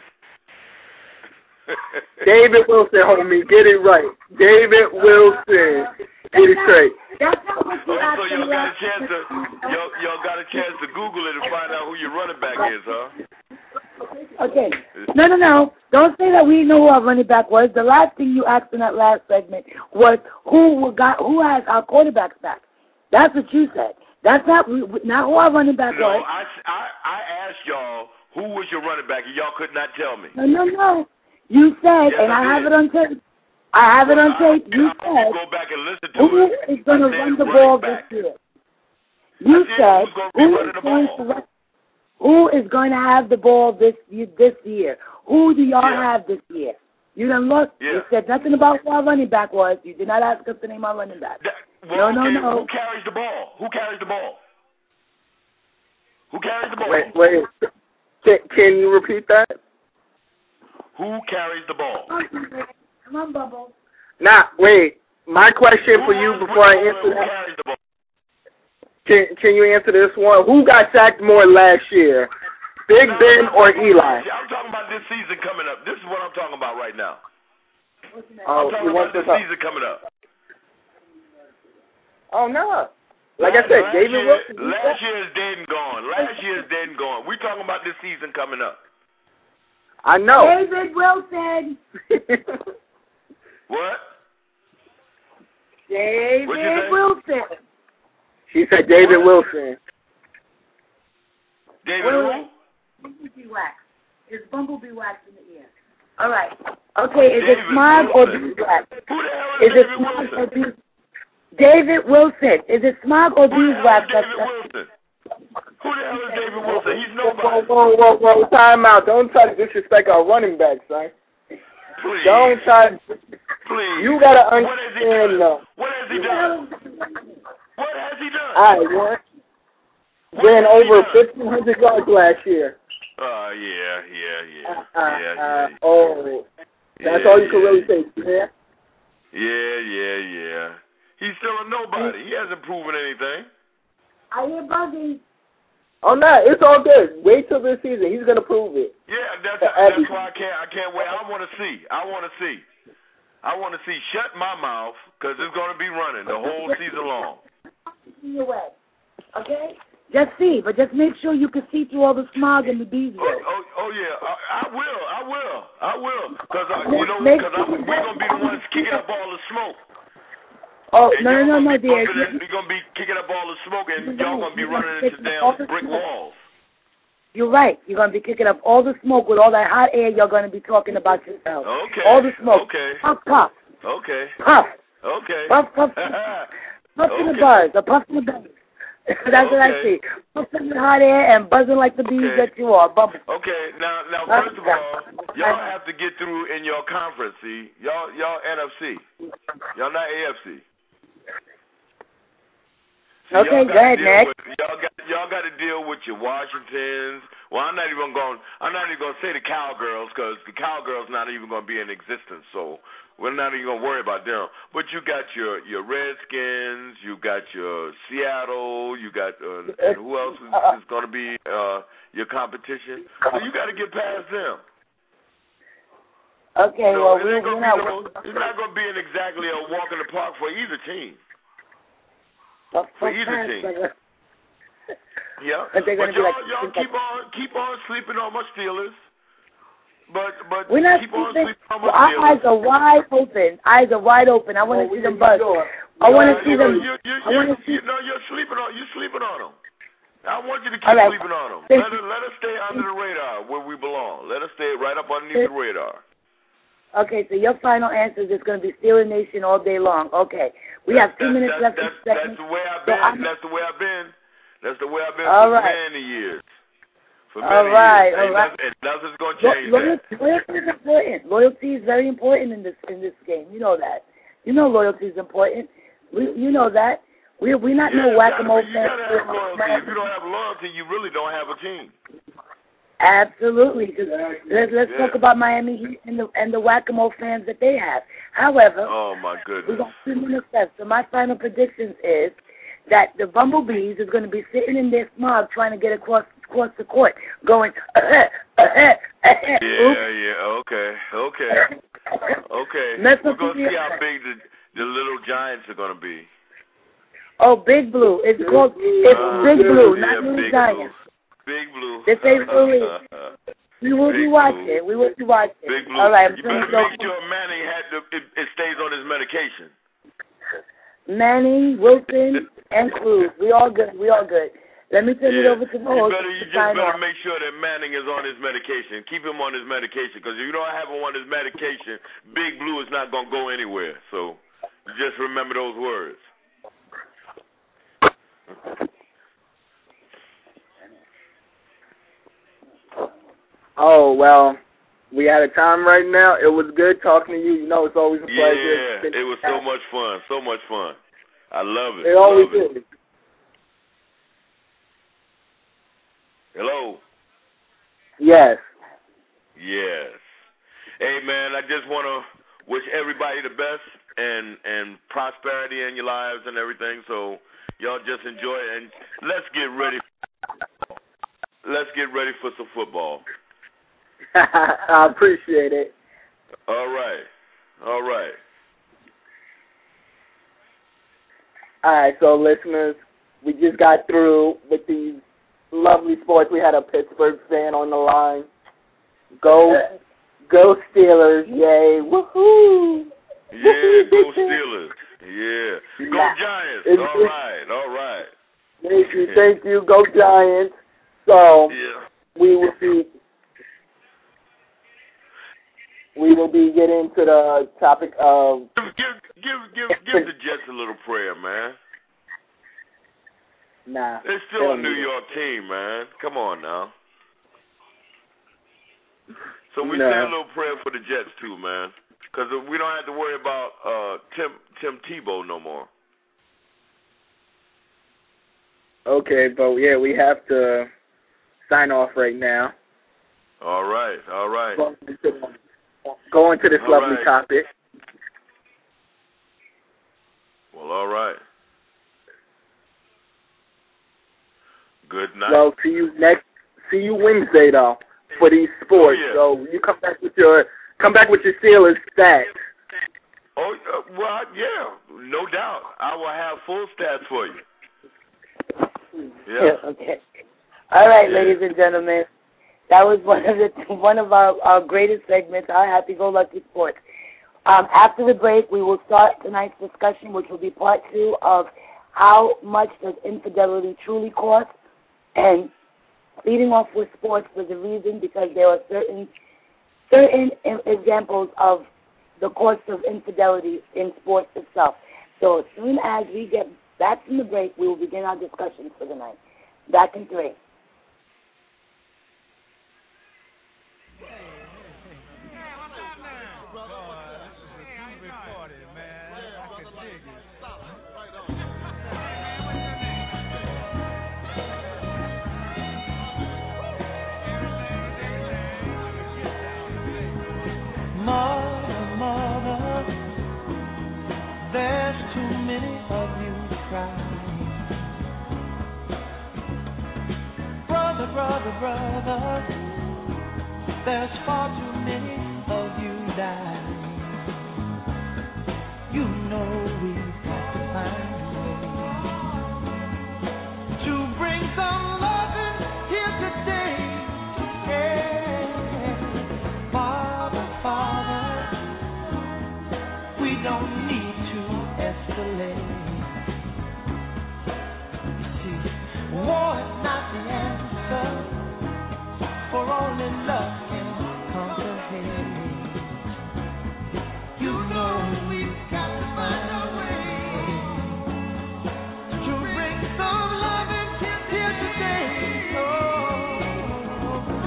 A: David Wilson, homie, get it right. David Wilson, get it straight.
C: That's not what you
D: Oh,
C: asked
D: so
C: me
D: y'all got a
C: last
D: chance to y'all, y'all got a chance to Google it and find out who your running back is, huh?
C: Okay. No, no, no. Don't say that we know who our running back was. The last thing you asked in that last segment was who got who has our quarterbacks back. That's what you said. That's not not who our running back
D: No,
C: was.
D: I, I, I asked y'all who was your running back, and y'all could not tell me.
C: No, no, no. You said,
D: Yes,
C: and I,
D: I
C: have
D: did.
C: it on tape. I have it
D: Well,
C: on tape.
D: I,
C: You
D: I,
C: said
D: go back and listen to
C: who
D: it.
C: is going to
D: I said
C: run the
D: running
C: ball
D: back.
C: this year. You
D: I said
C: said
D: who's gonna be
C: who
D: running
C: is
D: the
C: going
D: ball.
C: to run, who is going to have the ball this year, this year? Who do y'all
D: Yeah.
C: have this year? You done looked.
D: Yeah.
C: You said nothing about who our running back was. You did not ask us to name our running back.
D: That, well,
C: no, no,
D: okay,
C: no.
D: Who carries the ball? Who carries the ball? Who carries the ball?
A: Wait, wait. Can, can you repeat that?
D: Who carries the ball?
C: Come on, Bubble.
A: Nah, wait. My question
D: Who
A: for you
D: runs
A: before
D: the
A: I
D: ball
A: answer
D: and who
A: that,
D: carries the ball?
A: can, can you answer this one? Who got sacked more last year, Big
D: No,
A: Ben
D: I'm
A: or
D: talking
A: Eli?
D: about- I'm talking about this season coming up. This is what I'm talking about right now.
A: Oh,
D: I'm talking
A: you
D: about
A: want
D: this
A: to talk?
D: season coming up.
A: Oh, no. Like
D: last,
A: I said,
D: last
A: David
D: year,
A: Wilson.
D: Last year is dead and gone. Last year is dead and gone. We're talking about this season coming up.
A: I know.
C: David Wilson.
D: What?
C: David
D: What'd you say?
C: Wilson.
A: She said David
D: What?
A: Wilson.
D: David
C: Wait,
D: who?
C: wait. Bumblebee wax. Is bumblebee wax in the ear? All right. Okay, is it
D: David
C: smog or
D: Wilson.
C: beeswax?
D: Who the hell
C: Is
D: is,
C: it
D: David
C: smog
D: Wilson?
C: or bees? David Wilson. Is it smog or
D: Who the hell
C: beeswax?
D: is David Wilson? Who the hell is David Wilson? He's
A: Whoa,
D: nobody.
A: whoa, whoa, whoa, time out. Don't try to disrespect our running back, son.
D: Please.
A: Don't try to,
D: Please.
A: you gotta
D: What has he
A: understand
D: done?
A: though.
D: What has he done? What has he done?
A: I ran,
D: What
A: ran
D: has he
A: over
D: done?
A: fifteen hundred yards last year.
D: Uh, yeah, yeah, yeah.
A: Uh,
D: yeah,
A: uh,
D: yeah.
A: oh, that's
D: Yeah,
A: all you can
D: yeah.
A: really say, yeah?
D: Yeah, yeah, yeah. He's still a nobody. He hasn't proven anything.
C: I hear Buggy.
A: Oh no, it's all good. Wait till this season. He's gonna prove it.
D: Yeah, that's
A: For
D: that's
A: every-
D: why I can't I can't wait. I want to see. I want to see. I want to see. Shut my mouth, because it's going to be running the whole season long.
C: See your way. Okay? Just see, but just make sure you can see through all the smog and the bees.
D: Oh, oh, oh yeah, I, I will, I will, I will, because you know,
C: Make-
D: because we're gonna be the ones kicking up all the smoke.
C: Oh,
D: And
C: no, no,
D: y'all
C: no, no,
D: gonna be
C: dear.
D: bumping it- We're gonna be kicking up all the smoke, and y'all gonna be running into damn brick walls.
C: You're right. You're going to be kicking up all the smoke with all that hot air. You're going to be talking about yourself.
D: Okay.
C: All the smoke.
D: Okay.
C: Puff, puff.
D: Okay.
C: Puff.
D: Okay.
C: Puff, puff. Puff in the
D: Okay.
C: buzz. A puff in the buzz. That's what I see.
D: Okay.
C: Puffing the hot air and buzzing like the bees
D: Okay.
C: that you are. Bubble.
D: Okay, now, now, first of all, y'all have to get through in your conference. See, y'all, y'all N F C, y'all not A F C. See,
C: Okay,
D: y'all
C: go ahead,
D: deal
C: next.
D: with- Y'all got, y'all got to deal with your Washingtons. Well, I'm not even going. I'm not even going to say the Cowgirls, because the Cowgirls not even going to be in existence. So we're not even going to worry about them. But you got your your Redskins. You got your Seattle. You got uh, and who else is, is going to be uh, your competition? So you got to get past them.
C: Okay,
D: So
C: well,
D: it
C: we,
D: ain't
C: we're
D: gonna
C: not.
D: be no, it's not going to be an exactly a walk in the park for either team.
C: Puff,
D: For
C: puff,
D: either
C: pass,
D: team.
C: brother.
D: Yeah,
C: But they're
D: but
C: gonna be
D: y'all,
C: like-
D: y'all keep on, keep on sleeping on my Steelers. But, but
C: We're not
D: keep on
C: sleeping.
D: sleeping on my
C: Well, our
D: Steelers.
C: eyes are wide open. Eyes are wide open. I want to
A: Oh,
C: see
A: we
C: them
A: can
C: buzz.
A: go.
C: I want to
D: Yeah,
C: see
D: you,
C: them.
D: You, you,
C: I want to
D: you,
C: see.
D: you know, you're sleeping on, you're sleeping on them. I want you to keep
C: All right.
D: sleeping on them.
C: Thank
D: Let us, let us stay under the radar where we belong. Let us stay right up underneath the radar.
C: Okay, so your final answer is it's going to be Steeler Nation all day long. Okay, we have two
D: That's,
C: minutes
D: that's,
C: left. in
D: that's,
C: the
D: that's
C: segment.
D: the way I've
C: So
D: been.
C: I'm-
D: That's the way I've been. That's the way I've been
C: All
D: for
C: right.
D: many years. For
C: All
D: many
C: right,
D: years.
C: all
D: Ain't
C: right.
D: nothing, and nothing's going to
C: Lo-
D: change
C: loyalty,
D: that.
C: loyalty is important. Loyalty is very important in this in this game. You know that. You know loyalty is important. We, you know that. We we not
D: yeah,
C: no whack-a-mole
D: you
C: fans.
D: gotta have loyalty. If you don't have loyalty, you really don't have a team.
C: Absolutely. Cause let's let's
D: yeah.
C: talk about Miami Heat and the and the whack-a-mole fans that they have. However,
D: oh my goodness,
C: we're gonna see in steps. So my final predictions is that the Bumblebees is going to be sitting in their smog trying to get across across the court, going. Uh-huh, uh-huh, uh-huh.
D: Yeah, yeah, okay, okay, okay. We're gonna see how big the the little giants are gonna be.
C: Oh, Big Blue. It's called. It's
D: uh,
C: Big Blue,
D: yeah,
C: not Little
D: Big
C: Giants.
D: Blue. Big Blue.
C: They say really. We will
D: Big
C: be watching.
D: Blue.
C: We will be watching.
D: Big Blue.
C: All right. I'm
D: you better make sure Manning had the, it, it stays on his medication.
C: Manning, Wilson, and Cruz. We all good. We all good. Let me turn
D: yeah.
C: it over to the
D: You
C: host.
D: better, you just better off. make sure that Manning is on his medication. Keep him on his medication, because if you don't have him on his medication, Big Blue is not going to go anywhere. So just remember those words.
A: Oh, well, we out of time right now. It was good talking to you. You know, it's always a pleasure.
D: Yeah, it was so much fun. So much fun. I love it.
A: It always
D: love
A: is.
D: It. Hello?
A: Yes.
D: Yes. Hey, man, I just want to wish everybody the best and, and prosperity in your lives and everything. So y'all just enjoy it. And let's get ready. Let's get ready for some football.
A: I appreciate it.
D: All right. All right.
A: All right, so listeners, we just got through with these lovely sports. We had a Pittsburgh fan on the line. Go, go Steelers! Yay! Woohoo!
D: Yeah, go Steelers! Yeah, go Giants!
A: It's,
D: all right, all right.
A: Thank you, thank you. Go Giants! So
D: yeah.
A: we will be we will be getting to the topic of
D: give give give give the Jets a little prayer, man.
A: Nah,
D: they're still a New York team, man. Come on now. So we
A: no.
D: say a little prayer for the Jets too, man, because we don't have to worry about uh, Tim Tim Tebow no more.
A: Okay, but yeah, we have to sign off right now.
D: All right, all right.
A: Go into, go into this
D: all
A: lovely
D: right.
A: topic.
D: Well, all right. Good night.
A: Well, see you next. See you Wednesday though for these sports.
D: Oh, yeah.
A: So you come back with your come back with your Steelers stats.
D: Oh uh, well, yeah, no doubt. I will have full stats for you. Yeah.
C: Okay. All right,
D: yeah.
C: ladies and gentlemen, that was one of the one of our, our greatest segments, our Happy Go Lucky Sports. Um, after the break, we will start tonight's discussion, which will be part two of how much does infidelity truly cost, and leading off with sports for the reason because there are certain certain examples of the cost of infidelity in sports itself. So as soon as we get back from the break, we will begin our discussion for the night. Back in three.
F: Mother, mother, there's too many of you crying. Brother, brother, brother, there's far too many of you dying. You know we've got to find a way to bring some loving here today. Yeah. Father, Father, we don't need to escalate. You see, war is not the answer, for only love can conquer hate. You know we've got to find a way to bring some loving here today.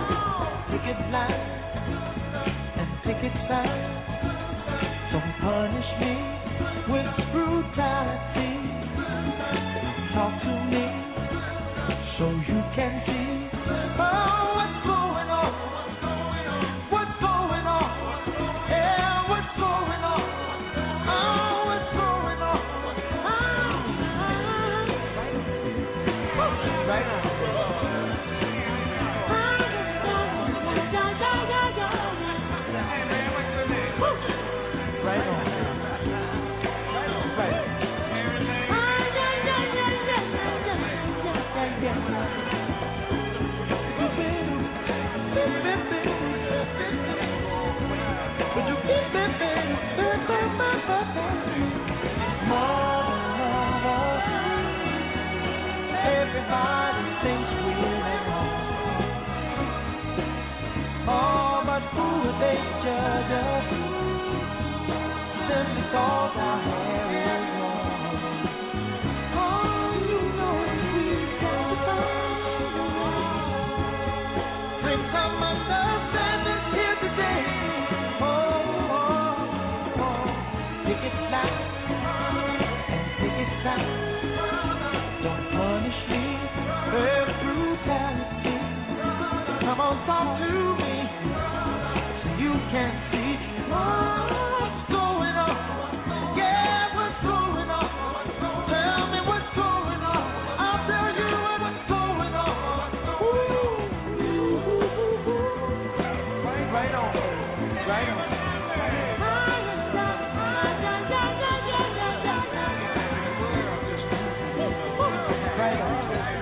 F: Oh, pick it light and pick it fast. Don't punish punish me with brutality. Talk to me so you can see oh, what's going on. What's going on? Yeah, what's going on? Oh, what's going on? Oh, right now. Right on. Right. Everybody thinks we're at home. Oh, but who would they judge us? Simply cause our hair is long. Oh, you know we've got to find a way. Bring some understanding here today. Oh, oh, oh. Pick it loud and pick it sound. Don't punish me with brutality. Come on, talk to me so you can see what's going on. Yeah, what's going on? Tell me what's going on. I'll tell you what's going on. Ooh, ooh, ooh, ooh. Right on, right on. Right on.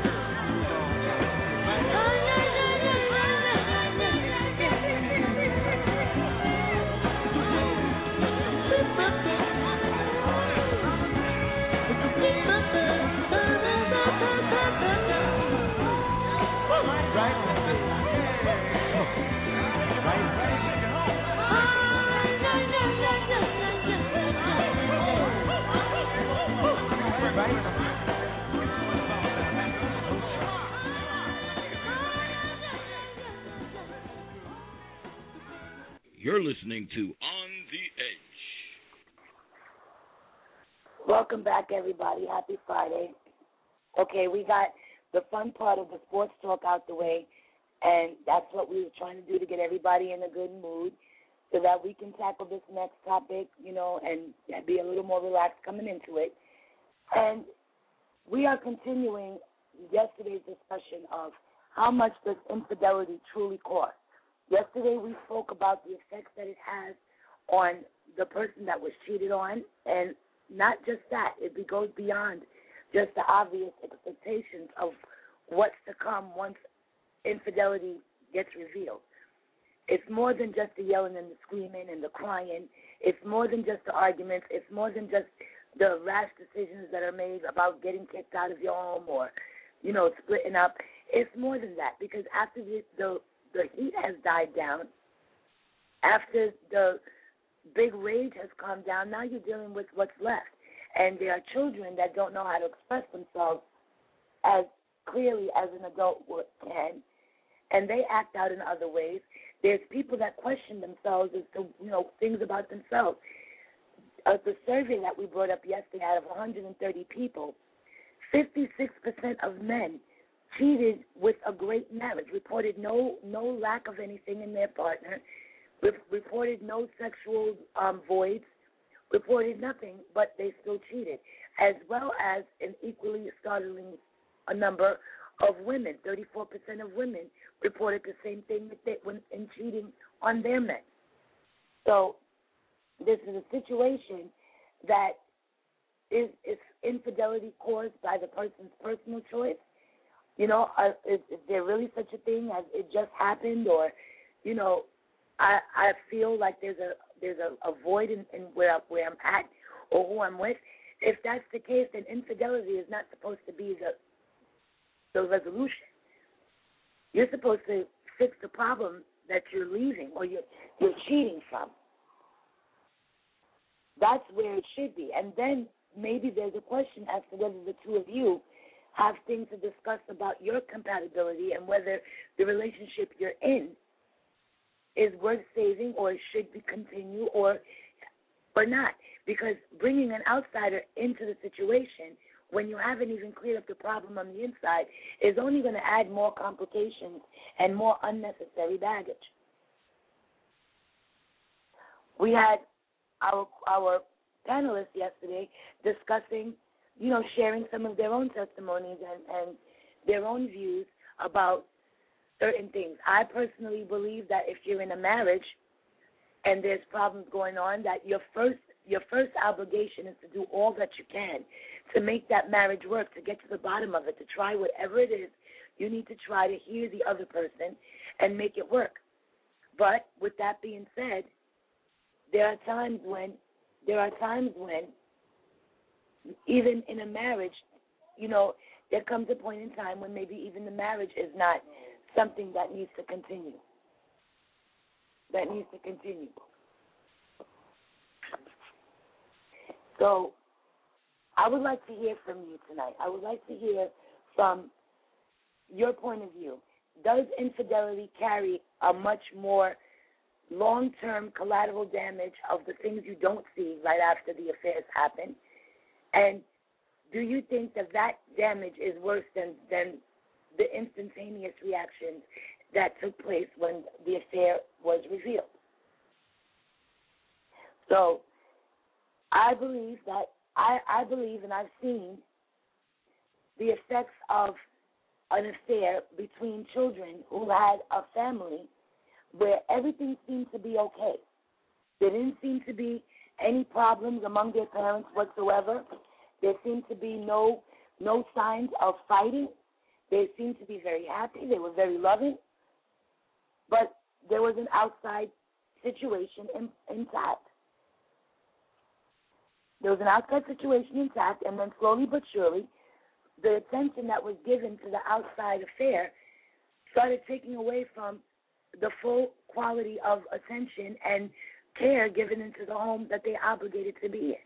B: You're listening to On the Edge.
C: Welcome back, everybody. Happy Friday. Okay, we got the fun part of the sports talk out the way, and that's what we were trying to do to get everybody in a good mood so that we can tackle this next topic, you know, and be a little more relaxed coming into it. And we are continuing yesterday's discussion of how much does infidelity truly cost. Yesterday we spoke about the effects that it has on the person that was cheated on, and not just that, it goes beyond just the obvious expectations of what's to come once infidelity gets revealed. It's more than just the yelling and the screaming and the crying. It's more than just the arguments. It's more than just the rash decisions that are made about getting kicked out of your home or, you know, splitting up. It's more than that, because after the, the the heat has died down, after the big rage has calmed down, now you're dealing with what's left. And there are children that don't know how to express themselves as clearly as an adult can, and they act out in other ways. There's people that question themselves as to, you know, things about themselves. Uh, the survey that we brought up yesterday, out of one hundred thirty people, fifty-six percent of men cheated with a great marriage, reported no no lack of anything in their partner, re- reported no sexual um, voids, reported nothing, but they still cheated, as well as an equally startling a number of women. thirty-four percent of women reported the same thing that they, when in cheating on their men. So this is a situation that is, is infidelity caused by the person's personal choice. You know, uh, is, is there really such a thing as it just happened, or, you know, I I feel like there's a there's a, a void in, in where where I'm at or who I'm with. If that's the case, then infidelity is not supposed to be the the resolution. You're supposed to fix the problem that you're leaving or you're you're cheating from. That's where it should be, and then maybe there's a question as to whether the two of you have things to discuss about your compatibility and whether the relationship you're in is worth saving or should be continue or or not. Because bringing an outsider into the situation when you haven't even cleared up the problem on the inside is only going to add more complications and more unnecessary baggage. We had our our panelists yesterday discussing, you know, sharing some of their own testimonies and, and their own views about certain things. I personally believe that if you're in a marriage and there's problems going on, that your first your first obligation is to do all that you can to make that marriage work, to get to the bottom of it, to try whatever it is you need to try to hear the other person and make it work. But with that being said, there are times when there are times when even in a marriage, you know, there comes a point in time when maybe even the marriage is not something that needs to continue. That needs to continue. So I would like to hear from you tonight. I would like to hear from your point of view. Does infidelity carry a much more long-term collateral damage of the things you don't see right after the affairs happen? And do you think that that damage is worse than, than the instantaneous reactions that took place when the affair was revealed? So I believe that, I, I believe and I've seen the effects of an affair between children who had a family where everything seemed to be okay. There didn't seem to be any problems among their parents whatsoever. There seemed to be no no signs of fighting. They seemed to be very happy. They were very loving. But there was an outside situation in, intact. There was an outside situation intact, and then slowly but surely, the attention that was given to the outside affair started taking away from the full quality of attention and care given into the home that they obligated to be in.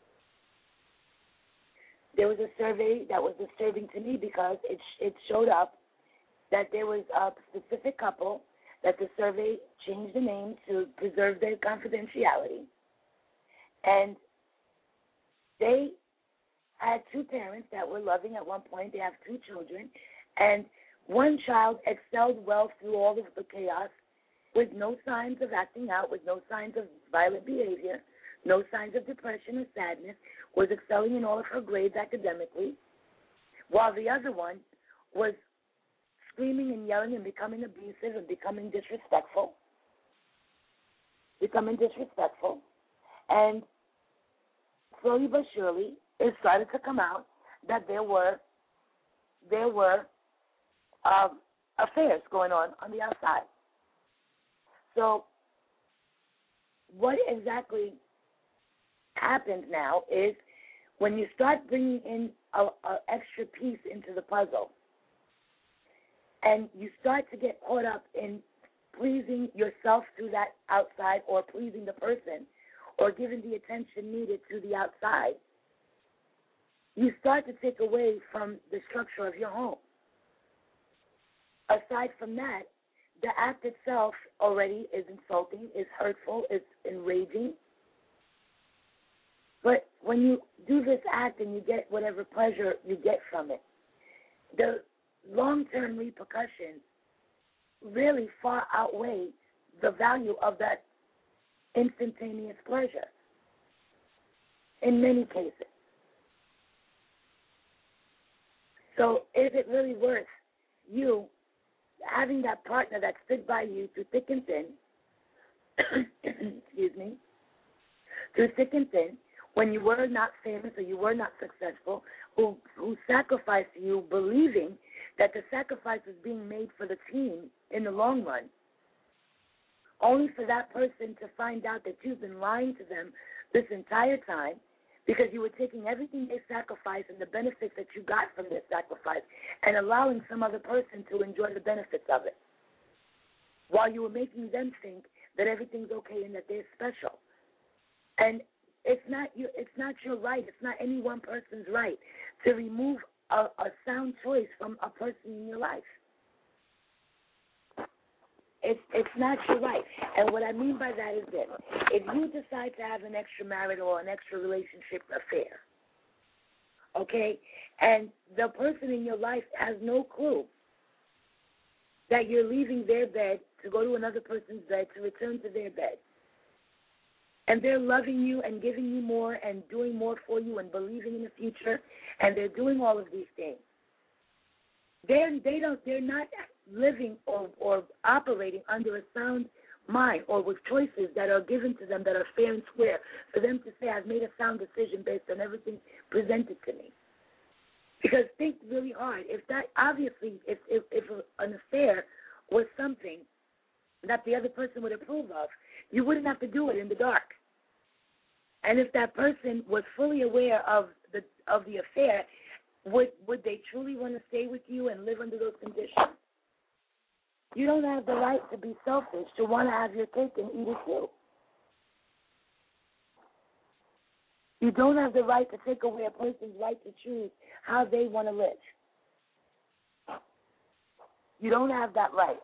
C: There was a survey that was disturbing to me because it it showed up that there was a specific couple that the survey changed the name to preserve their confidentiality, and they had two parents that were loving at one point. They have two children, and one child excelled well through all of the chaos with no signs of acting out, with no signs of violent behavior, no signs of depression or sadness, was excelling in all of her grades academically, while the other one was screaming and yelling and becoming abusive and becoming disrespectful, becoming disrespectful, and slowly but surely, it started to come out that there were there were um, affairs going on on the outside. So, what exactly happens now is when you start bringing in a, a extra piece into the puzzle, and you start to get caught up in pleasing yourself through that outside, or pleasing the person, or giving the attention needed to the outside, you start to take away from the structure of your home. Aside from that, the act itself already is insulting, is hurtful, is enraging. But when you do this act and you get whatever pleasure you get from it, the long-term repercussions really far outweigh the value of that instantaneous pleasure in many cases. So is it really worth you having that partner that stood by you through thick and thin, excuse me, through thick and thin, when you were not famous or you were not successful, who who sacrificed you believing that the sacrifice was being made for the team in the long run, only for that person to find out that you've been lying to them this entire time because you were taking everything they sacrificed and the benefits that you got from their sacrifice and allowing some other person to enjoy the benefits of it, while you were making them think that everything's okay and that they're special. And it's not your, it's not your right, it's not any one person's right to remove a, a sound choice from a person in your life. It's it's not your right. And what I mean by that is this. If you decide to have an extramarital or an extra relationship affair, okay, and the person in your life has no clue that you're leaving their bed to go to another person's bed to return to their bed, and they're loving you and giving you more and doing more for you and believing in the future, and they're doing all of these things, they're, they don't, they're not living or, or operating under a sound mind or with choices that are given to them that are fair and square for them to say, I've made a sound decision based on everything presented to me. Because think really hard. If that, obviously, if, if, if an affair was something that the other person would approve of, you wouldn't have to do it in the dark. And if that person was fully aware of the of the affair, would would they truly want to stay with you and live under those conditions? You don't have the right to be selfish, to want to have your cake and eat it too. You don't have the right to take away a person's right to choose how they want to live. You don't have that right.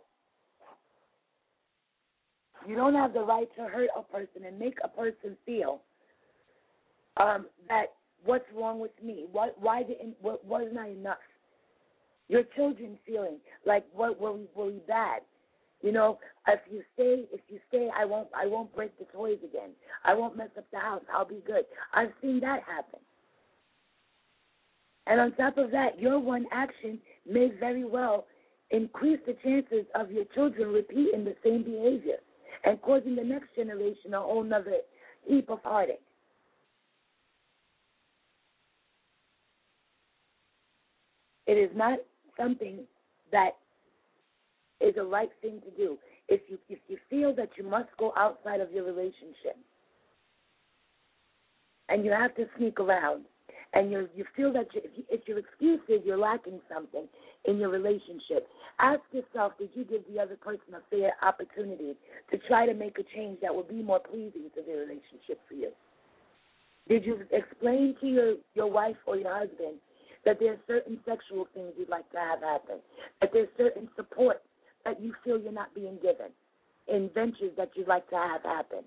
C: You don't have the right to hurt a person and make a person feel um, that what's wrong with me? What, why didn't? What wasn't I enough? Your children feeling like what were we, were we bad? You know, if you stay, if you stay, I won't, I won't break the toys again. I won't mess up the house. I'll be good. I've seen that happen. And on top of that, your one action may very well increase the chances of your children repeating the same behavior and causing the next generation a whole nother heap of heartache. It is not something that is a right thing to do. If you if you feel that you must go outside of your relationship and you have to sneak around and you you feel that you, if, you, if your excuse is you're lacking something in your relationship, ask yourself, did you give the other person a fair opportunity to try to make a change that would be more pleasing to their relationship for you? Did you explain to your, your wife or your husband that there are certain sexual things you'd like to have happen, that there's certain support that you feel you're not being given, in ventures that you'd like to have happen?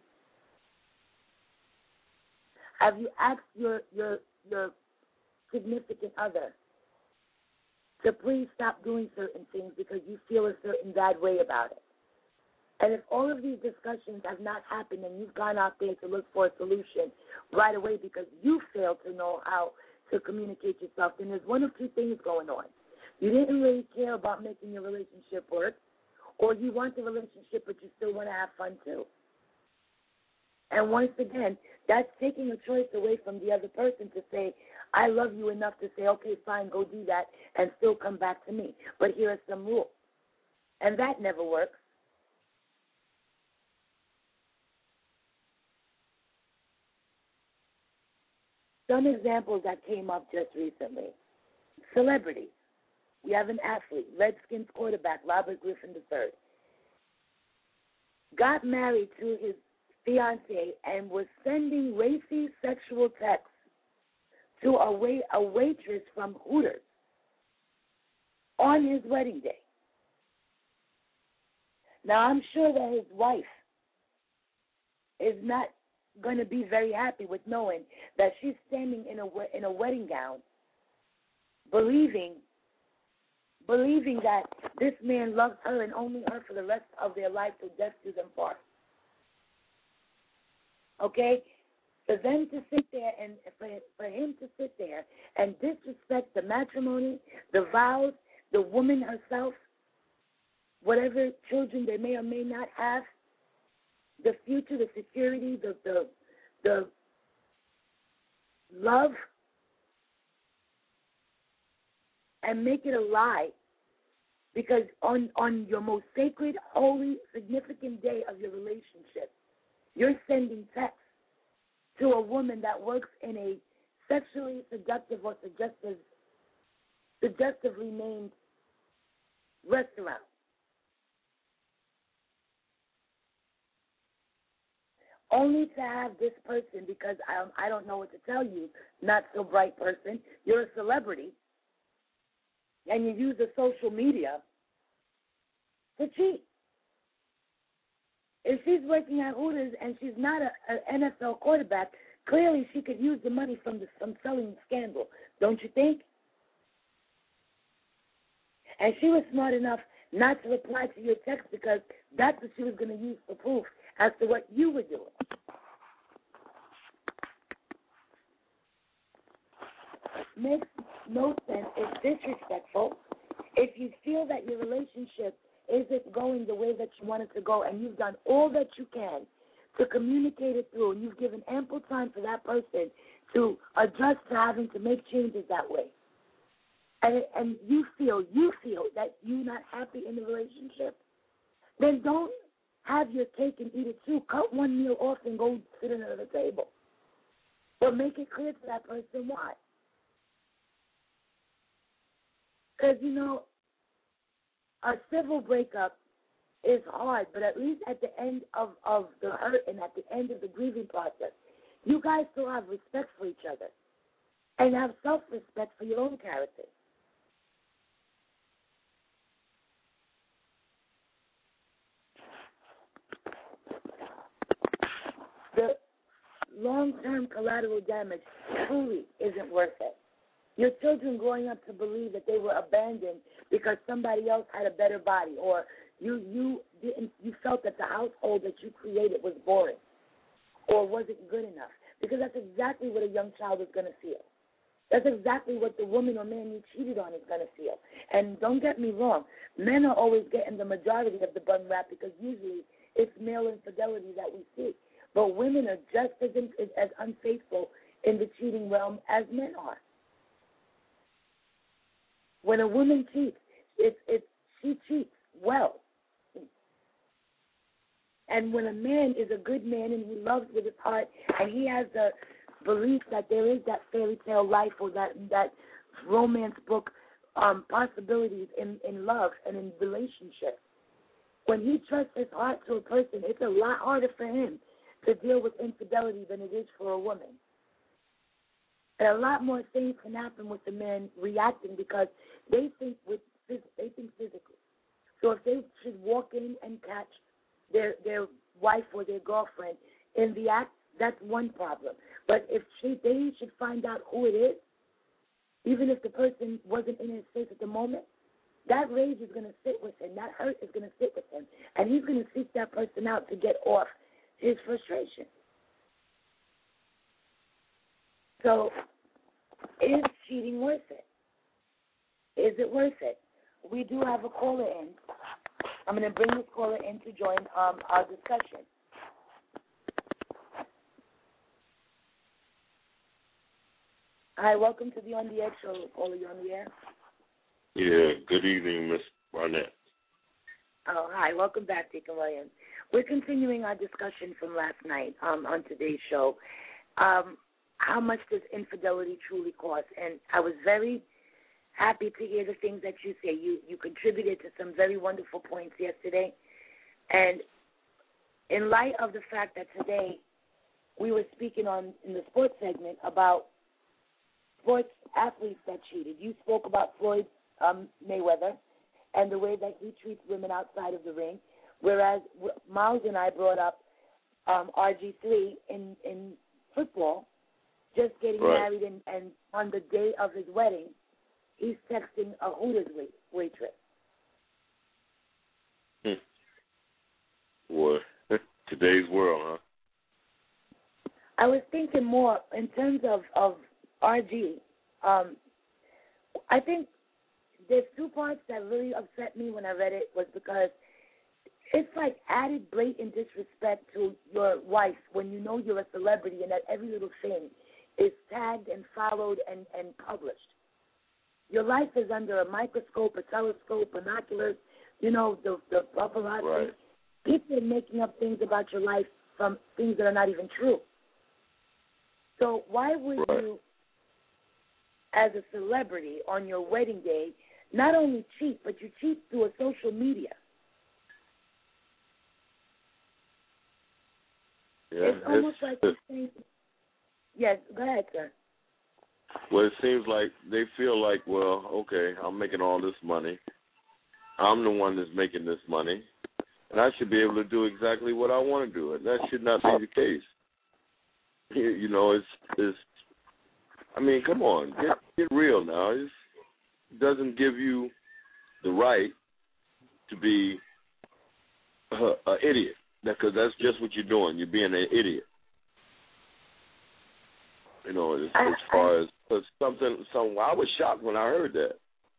C: Have you asked your your your significant other to please stop doing certain things because you feel a certain bad way about it? And if all of these discussions have not happened and you've gone out there to look for a solution right away because you fail to know how to communicate yourself, then there's one of two things going on. You didn't really care about making your relationship work, or you want the relationship but you still want to have fun too. And once again, that's taking a choice away from the other person to say, I love you enough to say, okay, fine, go do that and still come back to me. But here are some rules. And that never works. Some examples that came up just recently. Celebrities. We have an athlete, Redskins quarterback, Robert Griffin the third. Got married to his fiancée and was sending racy sexual texts to a, wait, a waitress from Hooters on his wedding day. Now, I'm sure that his wife is not going to be very happy with knowing that she's standing in a, in a wedding gown, believing believing that this man loves her and only her for the rest of their life till death do them part. Okay? For them to sit there and for, for him to sit there and disrespect the matrimony, the vows, the woman herself, whatever children they may or may not have, the future, the security, the the, the love, and make it a lie, because on, on your most sacred, holy, significant day of your relationship, you're sending texts to a woman that works in a sexually seductive or suggestive, suggestively named restaurant. Only to have this person, because I, I don't know what to tell you, not so bright person, you're a celebrity, and you use the social media to cheat. if she's working at Hooters and she's not a, an N F L quarterback, clearly she could use the money from the from selling the scandal, don't you think? And she was smart enough not to reply to your text because that's what she was going to use for proof as to what you were doing. Makes no sense. It's disrespectful. If you feel that your relationship isn't going the way that you want it to go and you've done all that you can to communicate it through and you've given ample time for that person to adjust to having to make changes that way, and and you feel you feel that you're not happy in the relationship, then don't have your cake and eat it too. Cut one meal off and go sit at another table. But make it clear to that person why. Because, you know, a civil breakup is hard, but at least at the end of, of the hurt and at the end of the grieving process, you guys still have respect for each other and have self-respect for your own character. The long-term collateral damage truly isn't worth it. Your children growing up to believe that they were abandoned because somebody else had a better body, or you you didn't you felt that the household that you created was boring or wasn't good enough, because that's exactly what a young child is going to feel. That's exactly what the woman or man you cheated on is going to feel. And don't get me wrong, men are always getting the majority of the bum rap because usually it's male infidelity that we see. But women are just as as unfaithful in the cheating realm as men are. When a woman cheats, it's it's she cheats well. And when a man is a good man and he loves with his heart and he has the belief that there is that fairy tale life or that that romance book um, possibilities in, in love and in relationships, when he trusts his heart to a person, it's a lot harder for him to deal with infidelity than it is for a woman. And a lot more things can happen with the men reacting because they think with they think physically. So if they should walk in and catch their their wife or their girlfriend in the act, that's one problem. But if she, they should find out who it is, even if the person wasn't in his face at the moment, that rage is going to sit with him. That hurt is going to sit with him, and he's going to seek that person out to get off his frustration. So, is cheating worth it? Is it worth it? We do have a caller in. I'm going to bring this caller in to join um, our discussion. Hi, welcome to the On the Edge show. Caller, you on the air?
G: Yeah, good evening, Miss Barnett.
C: Oh, hi. Welcome back, Deacon Williams. We're continuing our discussion from last night um, on today's show. Um, how much does infidelity truly cost? And I was very happy to hear the things that you say. You you contributed to some very wonderful points yesterday. And in light of the fact that today we were speaking on in the sports segment about sports athletes that cheated, you spoke about Floyd um, Mayweather and the way that he treats women outside of the ring, whereas Miles and I brought up um, R G three in, in football, just getting
G: right.
C: married, and, and on the day of his wedding, he's texting a Hooters wait, waitress.
G: Hmm. Boy, today's world, huh?
C: I was thinking more in terms of, of R G. Um, I think there's two parts that really upset me when I read it was because it's like added blatant disrespect to your wife when you know you're a celebrity and that every little thing is tagged and followed and, and published. Your life is under a microscope, a telescope, binoculars, you know, the, the paparazzi.
G: Right.
C: People are making up things about your life from things that are not even true. So why would
G: right.
C: you, as a celebrity on your wedding day, not only cheat, but you cheat through a social media?
G: Yeah,
C: it's almost
G: it's,
C: like you're saying, yes, go ahead, sir.
G: Well, it seems like they feel like, well, okay, I'm making all this money. I'm the one that's making this money. and I should be able to do exactly what I want to do, and that should not be the case. You you know, it's it's. I mean, come on, get get real now. It's, it doesn't give you the right to be an idiot, because that's just what you're doing. You're being an idiot. You know, as, as far as cause something, some I was shocked when I heard that.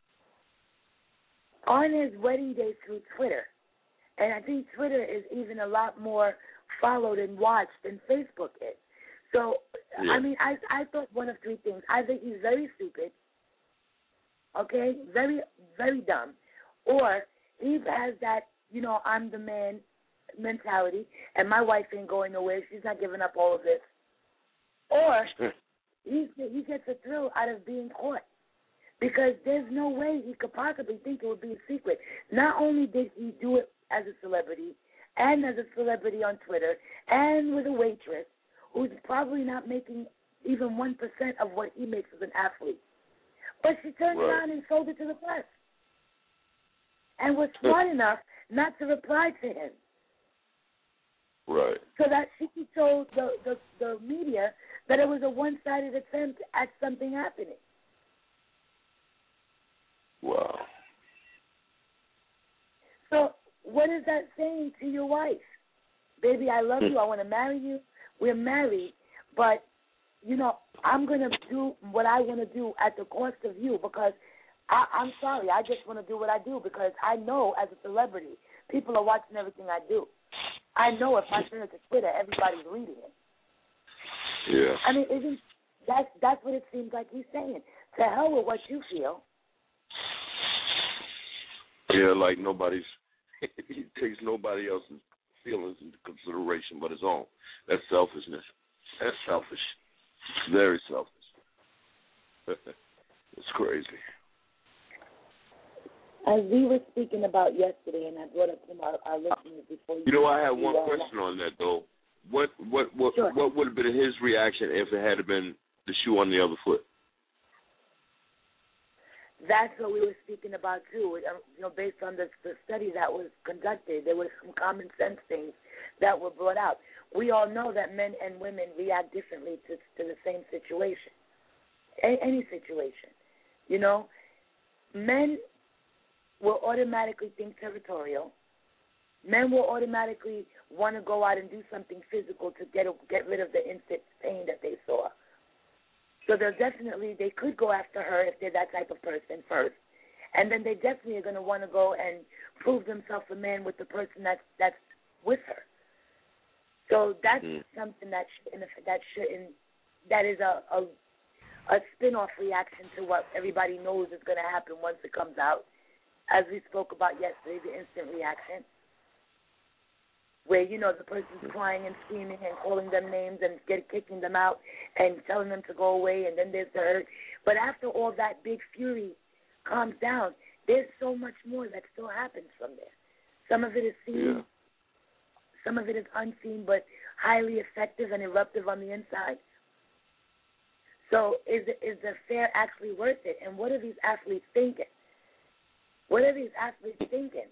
C: On his wedding day through Twitter, and I think Twitter is even a lot more followed and watched than Facebook is. So, yeah. I mean, I I thought one of three things. I think he's very stupid, okay, very, very dumb, or he has that, you know, I'm the man mentality, and my wife ain't going nowhere. She's not giving up all of this. Or he he gets a thrill out of being caught, because there's no way he could possibly think it would be a secret. Not only did he do it as a celebrity and as a celebrity on Twitter and with a waitress who's probably not making even one percent of what he makes as an athlete, but she turned
G: right.
C: around and sold it to the press and was smart enough not to reply to him.
G: Right.
C: So that she told the, the, the media that it was a one-sided attempt at something happening.
G: Wow.
C: So what is that saying to your wife? Baby, I love you. I want to marry you. We're married, but, you know, I'm going to do what I want to do at the cost of you, because I, I'm sorry. I just want to do what I do, because I know as a celebrity, people are watching everything I do. I know if I turn it to Twitter, everybody's reading it.
G: Yeah.
C: I mean, isn't that's that's what it seems like he's saying. To hell with what you feel.
G: Yeah, like nobody's he takes nobody else's feelings into consideration but his own. That's selfishness. That's selfish. Very selfish. It's crazy.
C: As we were speaking about yesterday, and I brought up to our, our listeners before you.
G: You know, I have one question on that though. What what what
C: sure.
G: what would have been his reaction if it had been the shoe on the other foot?
C: That's what we were speaking about too. You know, based on the, the study that was conducted, there were some common sense things that were brought out. We all know that men and women react differently to to the same situation, A- any situation. You know, men will automatically think territorial. Men will automatically want to go out and do something physical to get get rid of the instant pain that they saw. So they'll definitely, they could go after her if they're that type of person first. And then they definitely are going to want to go and prove themselves a man with the person that's, that's with her. So that's mm. something that shouldn't, that shouldn't, that is a, a, a spin-off reaction to what everybody knows is going to happen once it comes out. As we spoke about yesterday, the instant reaction, where, you know, the person's crying and screaming and calling them names and get, kicking them out and telling them to go away, and then there's the hurt. But after all that big fury calms down, there's so much more that still happens from there. Some of it is seen, yeah. some of it is unseen, but highly effective and eruptive on the inside. So is, is the affair actually worth it? And what are these athletes thinking? What are these athletes thinking?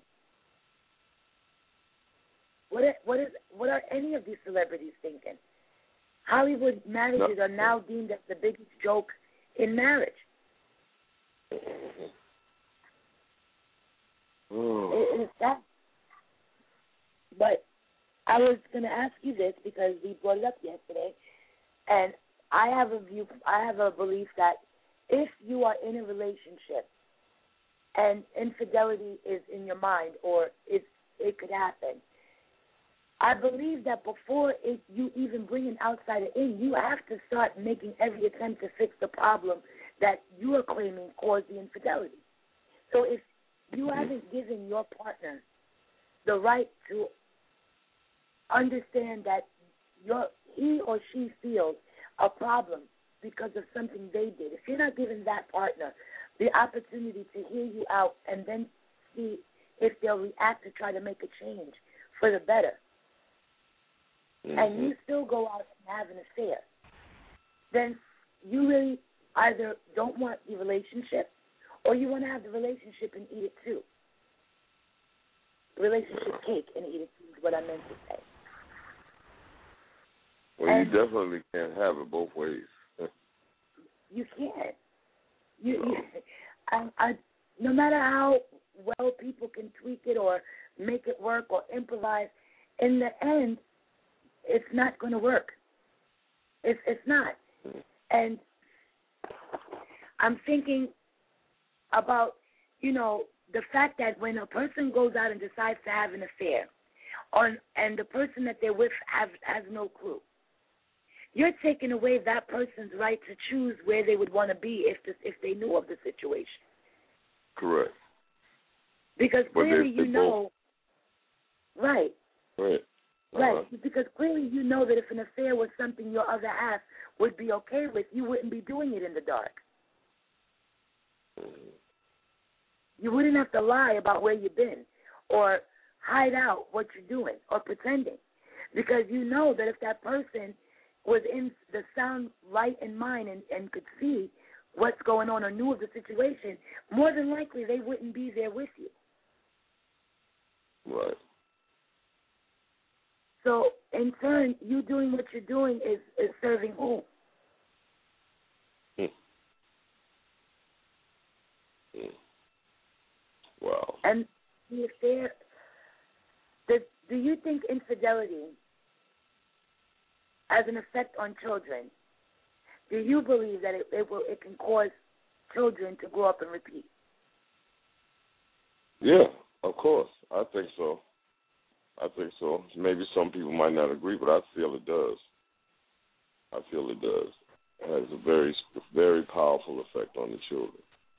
C: What are, what is what are any of these celebrities thinking? Hollywood marriages no. are now deemed as the biggest joke in marriage.
G: Oh.
C: It, it's that. But I was going to ask you this because we brought it up yesterday, and I have a view. I have a belief that if you are in a relationship and infidelity is in your mind, or it's, it could happen, I believe that before it, you even bring an outsider in, you have to start making every attempt to fix the problem that you are claiming caused the infidelity. So if you haven't given your partner the right to understand that your, he or she feels a problem because of something they did, if you're not giving that partner the opportunity to hear you out and then see if they'll react to try to make a change for the better, mm-hmm. and you still go out and have an affair, then you really either don't want the relationship or you want to have the relationship and eat it too. relationship cake and eat it too, is what I meant to say.
G: Well,
C: and
G: you definitely can't have it both ways.
C: You can't. You, you I, I, no matter how well people can tweak it or make it work or improvise, in the end, it's not going to work. It's it's not. And I'm thinking about, you know, the fact that when a person goes out and decides to have an affair, on and the person that they're with has has no clue, you're taking away that person's right to choose where they would want to be if the, if they knew of the situation.
G: Correct.
C: Because
G: But
C: clearly
G: they- they
C: you know, right,
G: Right.
C: right.
G: Uh-huh.
C: Because clearly you know that if an affair was something your other half would be okay with, you wouldn't be doing it in the dark.
G: Mhm.
C: You wouldn't have to lie about where you've been or hide out what you're doing or pretending, because you know that if that person was in the sound right in mind and, and could see what's going on or knew of the situation, more than likely they wouldn't be there with you.
G: Right.
C: So, in turn, you doing what you're doing is, is serving who?
G: Hmm. Hmm. Wow.
C: And if there, does, do you think infidelity has an effect on children? Do you believe that it, it will it can cause children to grow up and repeat?
G: Yeah, of course. I think so. I think so. Maybe some people might not agree, but I feel it does. I feel it does. It has a very, very powerful effect on the children.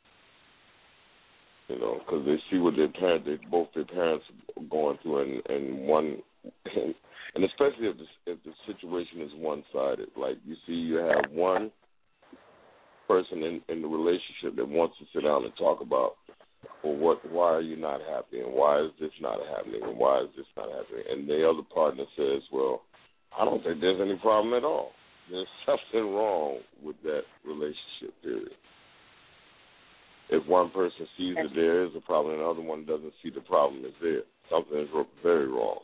G: You know, because they see what their parents, they, both their parents are going through, and, and one, and, and especially if the, if the situation is one-sided. Like, you see, you have one person in, in the relationship that wants to sit down and talk about, well, what, why are you not happy, and why is this not happening, and why is this not happening? And the other partner says, well, I don't think there's any problem at all. There's something wrong with that relationship, period. If one person sees that there is a problem and the other one doesn't see the problem is there, something is very wrong.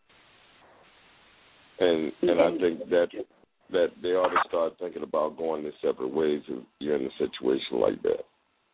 G: And and I think that that they ought to start thinking about going their separate ways if you're in a situation like that.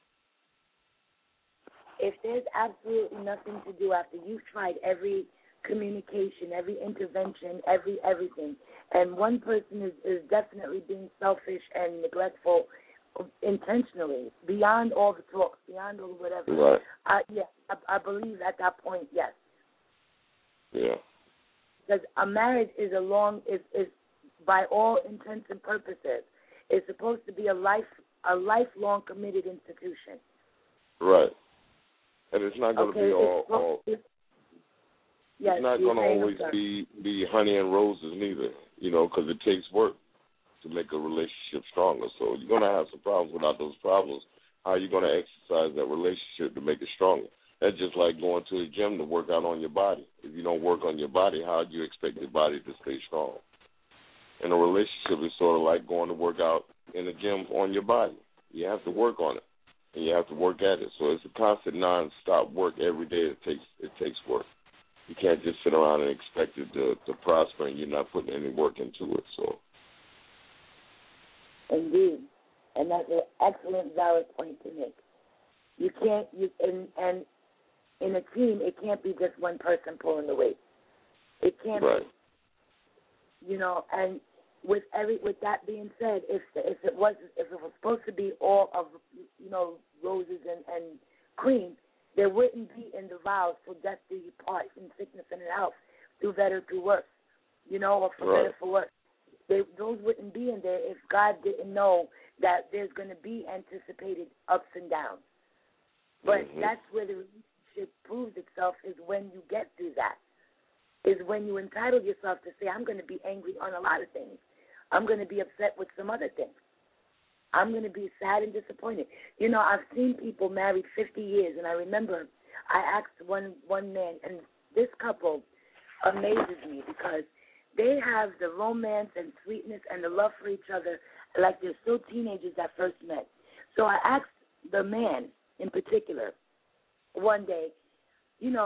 C: If there's absolutely nothing to do after you've tried every communication, every intervention, every everything, and one person is, is definitely being selfish and neglectful intentionally, beyond all the talk, beyond all the whatever.
G: Right.
C: I, yeah, I, I believe at that point, yes.
G: Yeah.
C: Because a marriage is a long, is is by all intents and purposes, is supposed to be a life, a lifelong committed institution.
G: Right. And it's not going to
C: Okay,
G: be all.
C: it's,
G: all
C: it's, yes,
G: it's not
C: you're
G: going to
C: saying,
G: always
C: I'm sorry.
G: be be honey and roses neither. You know, because it takes work to make a relationship stronger. So you're going to have some problems. Without those problems, how are you going to exercise that relationship to make it stronger? That's just like going to the gym to work out on your body. If you don't work on your body, how do you expect your body to stay strong? And a relationship is sort of like going to work out in the gym on your body. You have to work on it, and you have to work at it. So it's a constant, non-stop work every day. It takes it takes work. You can't just sit around and expect it to, to prosper, and you're not putting any work into it. So.
C: Indeed, and that's an excellent, valid point to make. You can't, you and and in a team, it can't be just one person pulling the weight. It can't
G: Right.
C: be, you know. And with every, with that being said, if if it was if it was supposed to be all of, you know, roses and, and cream, there wouldn't be in the vows till death do you part, in sickness and in health, through better through worse, you know, or for
G: Right.
C: better for worse. They, those wouldn't be in there if God didn't know that there's going to be anticipated ups and downs. But
G: Mm-hmm.
C: that's where the relationship proves itself, is when you get through that, is when you entitle yourself to say, I'm going to be angry on a lot of things. I'm going to be upset with some other things. I'm going to be sad and disappointed. You know, I've seen people married fifty years, and I remember I asked one, one man, and this couple amazes me because they have the romance and sweetness and the love for each other like they're still teenagers that first met. So I asked the man in particular one day, you know,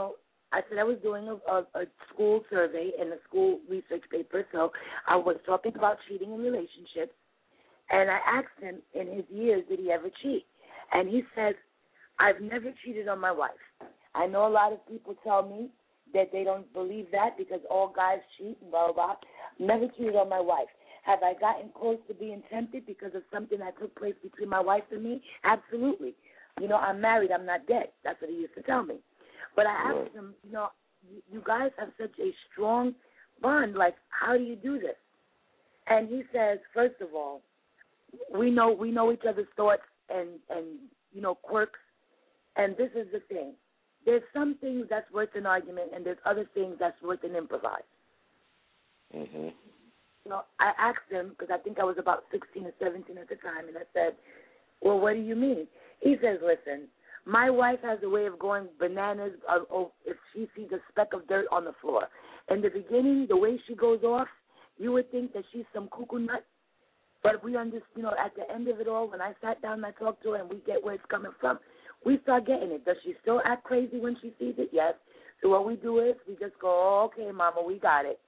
C: I said I was doing a, a, a school survey in a school research paper, so I was talking about cheating in relationships, and I asked him in his years, did he ever cheat? And he says, I've never cheated on my wife. I know a lot of people tell me that they don't believe that because all guys cheat and blah, blah, blah. Never cheated on my wife. Have I gotten close to being tempted because of something that took place between my wife and me? Absolutely. You know, I'm married. I'm not dead. That's what he used to tell me. But I asked him, you know, you guys have such a strong bond. Like, how do you do this? And he says, first of all, we know we know each other's thoughts and, and you know, quirks. And this is the thing. There's some things that's worth an argument, and there's other things that's worth an improvise.
G: Mm-hmm.
C: You know, I asked him, because I think I was about sixteen or seventeen at the time, and I said, well, what do you mean? He says, listen, my wife has a way of going bananas uh, oh, if she sees a speck of dirt on the floor. In the beginning, the way she goes off, you would think that she's some cuckoo nut. But we understand, you know, at the end of it all, when I sat down and I talked to her and we get where it's coming from, we start getting it. Does she still act crazy when she sees it? Yes. So what we do is we just go, oh, okay, Mama, we got it.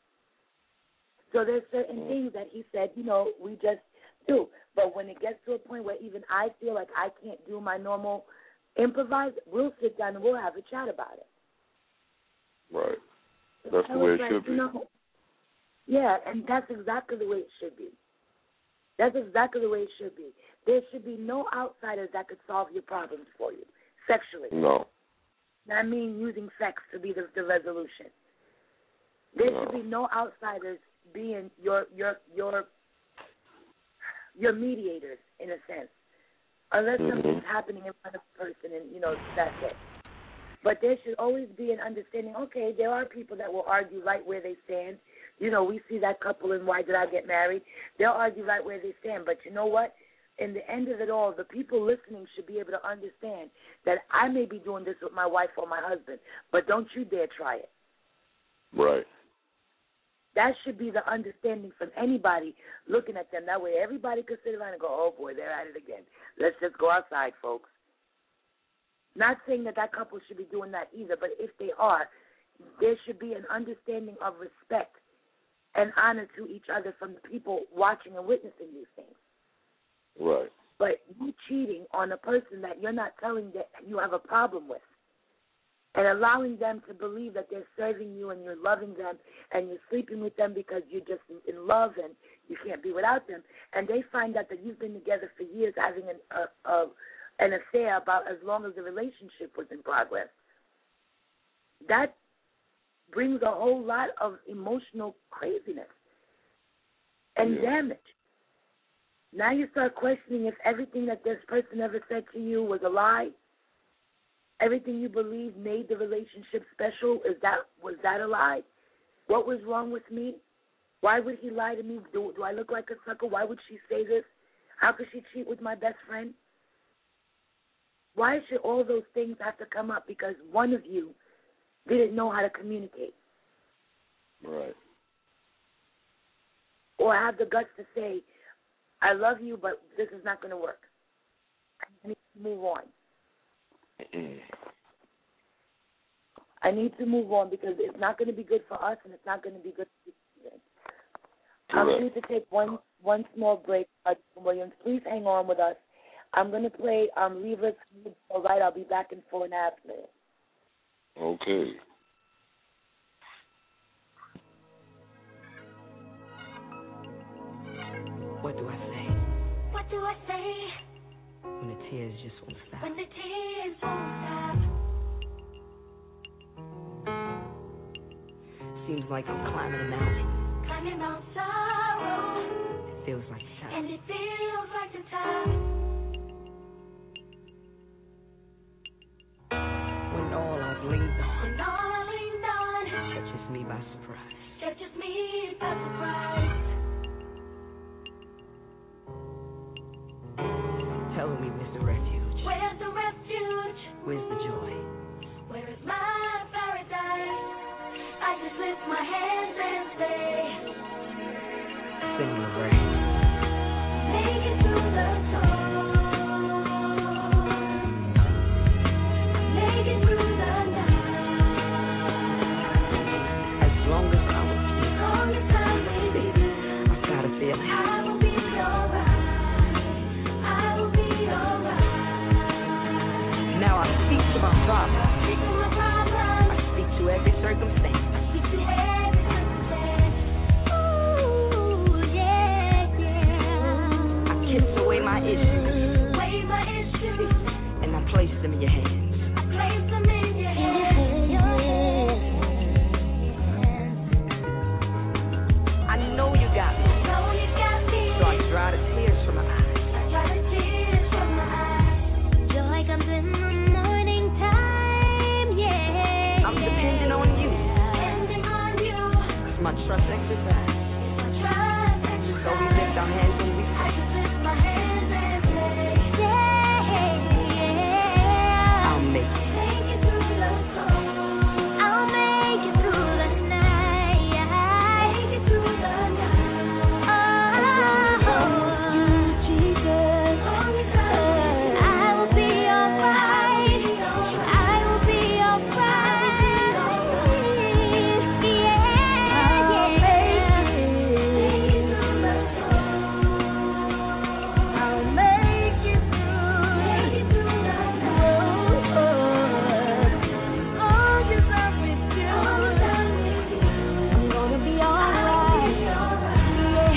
C: So there's certain things that he said, you know, we just do. But when it gets to a point where even I feel like I can't do my normal improvise, we'll sit down and we'll have a chat about it.
G: Right. That's
C: I
G: the way it
C: like,
G: should be.
C: You know, yeah, and that's exactly the way it should be. That's exactly the way it should be. There should be no outsiders that could solve your problems for you, sexually.
G: No.
C: I mean using sex to be the, the resolution. There
G: No.
C: should be no outsiders being your your your your mediators in a sense, unless
G: mm-hmm.
C: something's happening in front of a person and you know that's it. But there should always be an understanding. Okay, there are people that will argue right where they stand. You know, we see that couple in Why Did I Get Married? They'll argue right where they stand. But you know what? In the end of it all, the people listening should be able to understand that I may be doing this with my wife or my husband, but don't you dare try it.
G: Right.
C: That should be the understanding from anybody looking at them. That way everybody could sit around and go, oh, boy, they're at it again. Let's just go outside, folks. Not saying that that couple should be doing that either, but if they are, there should be an understanding of respect and honor to each other from the people watching and witnessing these things.
G: Right.
C: But you cheating on a person that you're not telling that you have a problem with and allowing them to believe that they're serving you and you're loving them and you're sleeping with them because you're just in love and you can't be without them, and they find out that you've been together for years having an, a, a, an affair about as long as the relationship was in progress, that brings a whole lot of emotional craziness and
G: yeah.
C: damage. Now you start questioning if everything that this person ever said to you was a lie. Everything you believed made the relationship special. Is that was that a lie? What was wrong with me? Why would he lie to me? Do, do I look like a sucker? Why would she say this? How could she cheat with my best friend? Why should all those things have to come up because one of you didn't know how to communicate?
G: Right.
C: Or have the guts to say, I love you, but this is not going to work. I need to move on. I need to move on because it's not going to be good for us and it's not going to be good for you. I'm due to take one one small break. Uh, Williams, please hang on with us. I'm going to play um, Leave Us. All right, I'll be back in four and a half minutes.
G: Okay.
H: What do I say?
F: What do I say?
H: When the tears just won't stop.
F: When the tears won't stop.
H: Seems like I'm climbing a mountain.
F: Climbing Mount Sorrow.
H: It feels like the top.
F: And it feels like the top.
H: When all I've leaned on.
F: When all I leaned on.
H: Catches me by surprise.
F: Catches me by surprise.
H: Tell me, Mister Refuge.
F: Where's the refuge?
H: Where's the joy?
F: Where is my paradise? I just lift my hands and say,
H: Sing the rain.
F: make it through the storm. Make it through the night.
H: every circumstance. I kissed away my issues, and I placed them in your hands. I know you got me, so I dry the tears from my eyes.
I: Joy comes in the morning time, yeah.
H: I'm depending on you, 'cause my trust exercise. So we lift our hands and we say, I'll make it.
I: I'll make it through the night. Oh, Jesus, I will be alright. I will be alright. Yeah, I'll make it through. Oh, 'cause I'm with you. I'm gonna be alright. Yeah,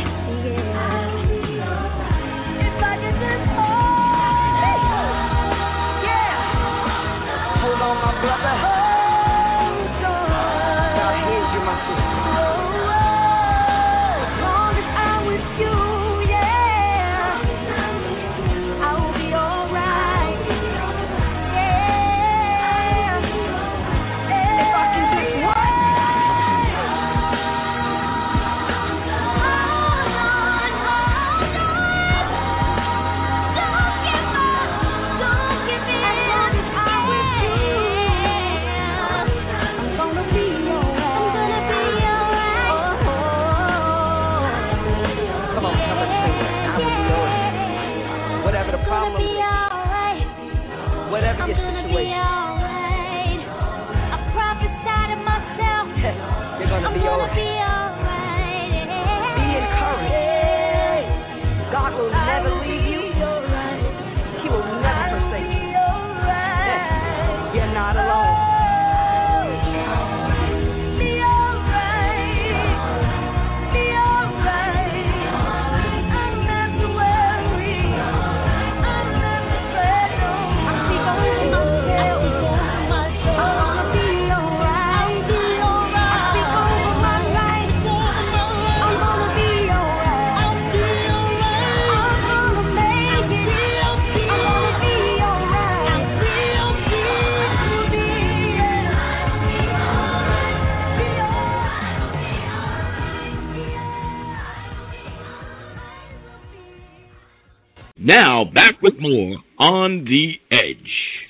I: yeah. If I could just hold,
H: Yeah. Hold on, my brother.
I: hold on.
H: Now here's you, my sister.
I: As long as I'm with you, yeah, I will be alright. Yeah.
H: If I can just what? Come on, come and sing it. I will be yours. Whatever the problem is, whatever your situation, you're gonna be alright. Be encouraged. God will never leave you. He will never forsake you. You're not alone.
B: Now, back with more On the Edge.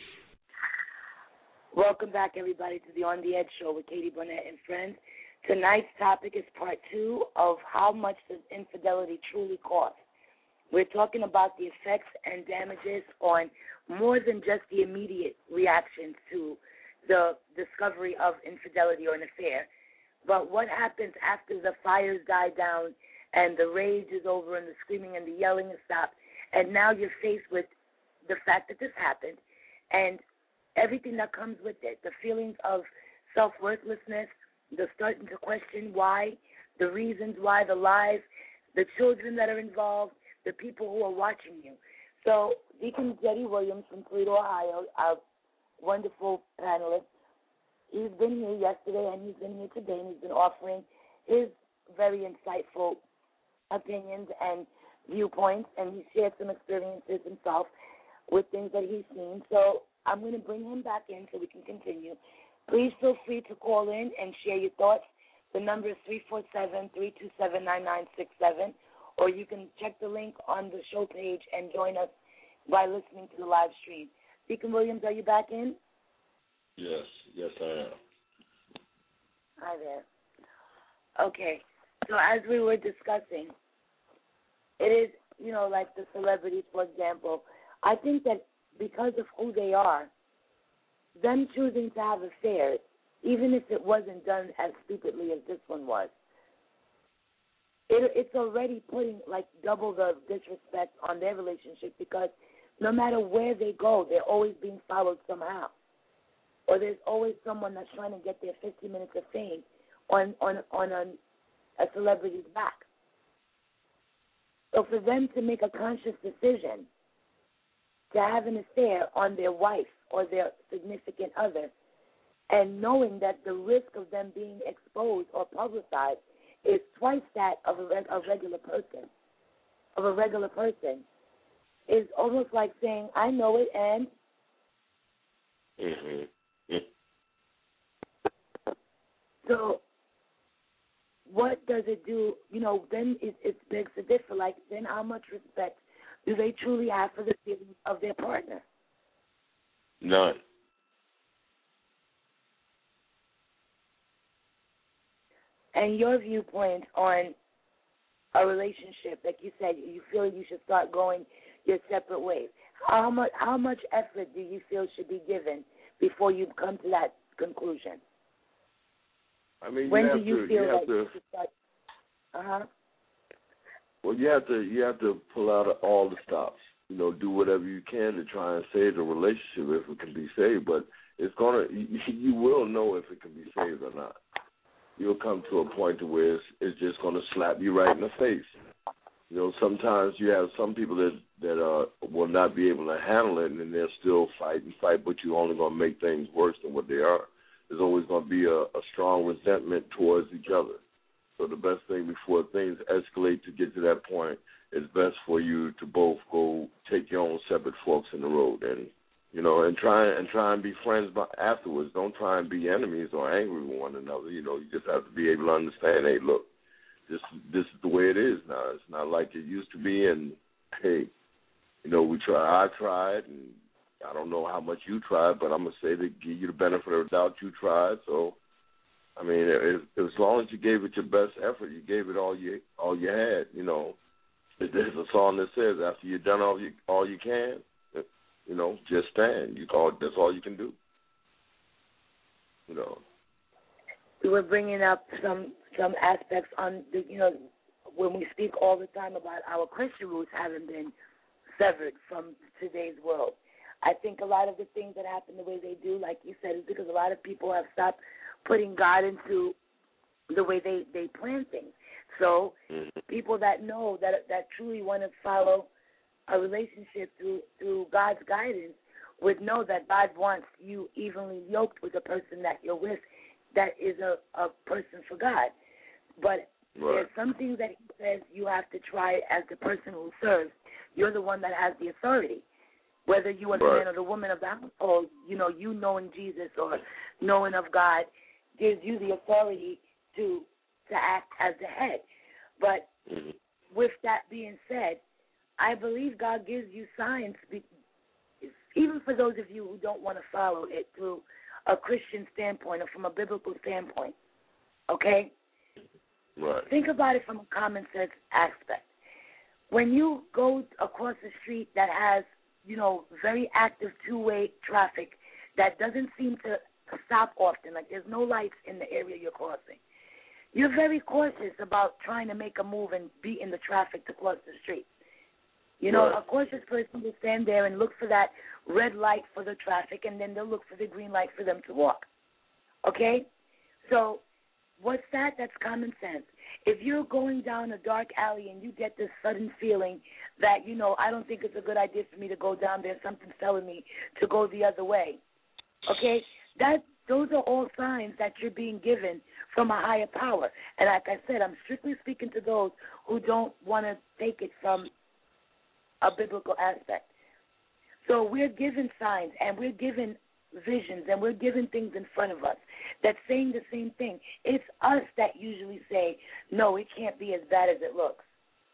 C: Welcome back, everybody, to the On the Edge show with Katie Barnett and friends. Tonight's topic is part two of how much does infidelity truly cost. We're talking about the effects and damages on more than just the immediate reactions to the discovery of infidelity or an affair, but what happens after the fires die down and the rage is over and the screaming and the yelling has stopped, and now you're faced with the fact that this happened and everything that comes with it, the feelings of self-worthlessness, the starting to question why, the reasons why, the lies, the children that are involved, the people who are watching you. So Deacon Jetty Williams from Toledo, Ohio, our wonderful panelist, he's been here yesterday and he's been here today and he's been offering his very insightful opinions and viewpoints, and he shared some experiences himself with things that he's seen. So I'm going to bring him back in so we can continue. Please feel free to call in and share your thoughts. The number is three four seven, three two seven, nine nine six seven, or you can check the link on the show page and join us by listening to the live stream. Deacon Williams, are you back in?
G: Yes, yes, I am.
C: Hi there. Okay, so as we were discussing, it is, you know, like the celebrities, for example, I think that because of who they are, them choosing to have affairs, even if it wasn't done as stupidly as this one was, it, it's already putting like double the disrespect on their relationship, because no matter where they go, they're always being followed somehow. or there's always someone that's trying to get their fifty minutes of fame on on on a, a celebrity's back. So for them to make a conscious decision to have an affair on their wife or their significant other, and knowing that the risk of them being exposed or publicized is twice that of a, reg- a regular person, of a regular person, is almost like saying, I know it, and
G: Mm-hmm.
C: so what does it do? You know, then it, it begs to differ. Like, then how much respect do they truly have for the feelings of their partner?
G: None.
C: And your viewpoint on a relationship, like you said, you feel you should start going your separate ways. How much how much effort do you feel should be given before you come to that conclusion?
G: I mean,
C: when
G: you
C: do
G: have
C: you
G: to,
C: feel
G: you have
C: like
G: to,
C: you should start? Uh huh.
G: Well, you have to you have to pull out all the stops. You know, do whatever you can to try and save the relationship if it can be saved. But it's gonna you, you will know if it can be saved or not. You'll come to a point to where it's, it's just gonna slap you right in the face. You know, sometimes you have some people that that uh, will not be able to handle it, and they'll still fight and fight, but you're only going to make things worse than what they are. There's always going to be a, a strong resentment towards each other. So the best thing before things escalate to get to that point is best for you to both go take your own separate forks in the road, and you know, and try and try and be friends by, afterwards. Don't try and be enemies or angry with one another. You know, you just have to be able to understand. Hey, look. This this is the way it is now. It's not like it used to be. And hey, you know, we try. I tried, and I don't know how much you tried, but I'm gonna say to give you the benefit of the doubt, you tried. So, I mean, if, as long as you gave it your best effort, you gave it all you all you had. You know, there's a song that says, "After you've done all you all you can, you know, just stand. You all that's all you can do." You know.
C: We were bringing up some some aspects on the, you know, when we speak all the time about our Christian roots having been severed from today's world. I think a lot of the things that happen the way they do, like you said, is because a lot of people have stopped putting God into the way they, they plan things. So people that know, that that truly want to follow a relationship through through God's guidance would know that God wants you evenly yoked with the person that you're with that is a, a person for God. But right. There's some things that he says you have to try as the person who serves. You're the one that has the authority. Whether you are the right. man or the woman of the household, you know, you knowing Jesus or knowing of God gives you the authority to to act as the head. But mm-hmm. with that being said, I believe God gives you signs, even for those of you who don't want to follow it through a Christian standpoint or from a biblical standpoint, okay?
G: Right.
C: Think about it from a common sense aspect. When you go across the street that has, you know, very active two-way traffic that doesn't seem to stop often, like there's no lights in the area you're crossing, you're very cautious about trying to make a move and be in the traffic to cross the street. You know, right. a cautious person will stand there and look for that red light for the traffic, and then they'll look for the green light for them to walk. Okay? So what's that? That's common sense. If you're going down a dark alley and you get this sudden feeling that, you know, I don't think it's a good idea for me to go down there, something's telling me to go the other way, okay, that those are all signs that you're being given from a higher power. And like I said, I'm strictly speaking to those who don't want to take it from a biblical aspect. So we're given signs and we're given visions and we're given things in front of us that's saying the same thing. It's us that usually say, no, it can't be as bad as it looks.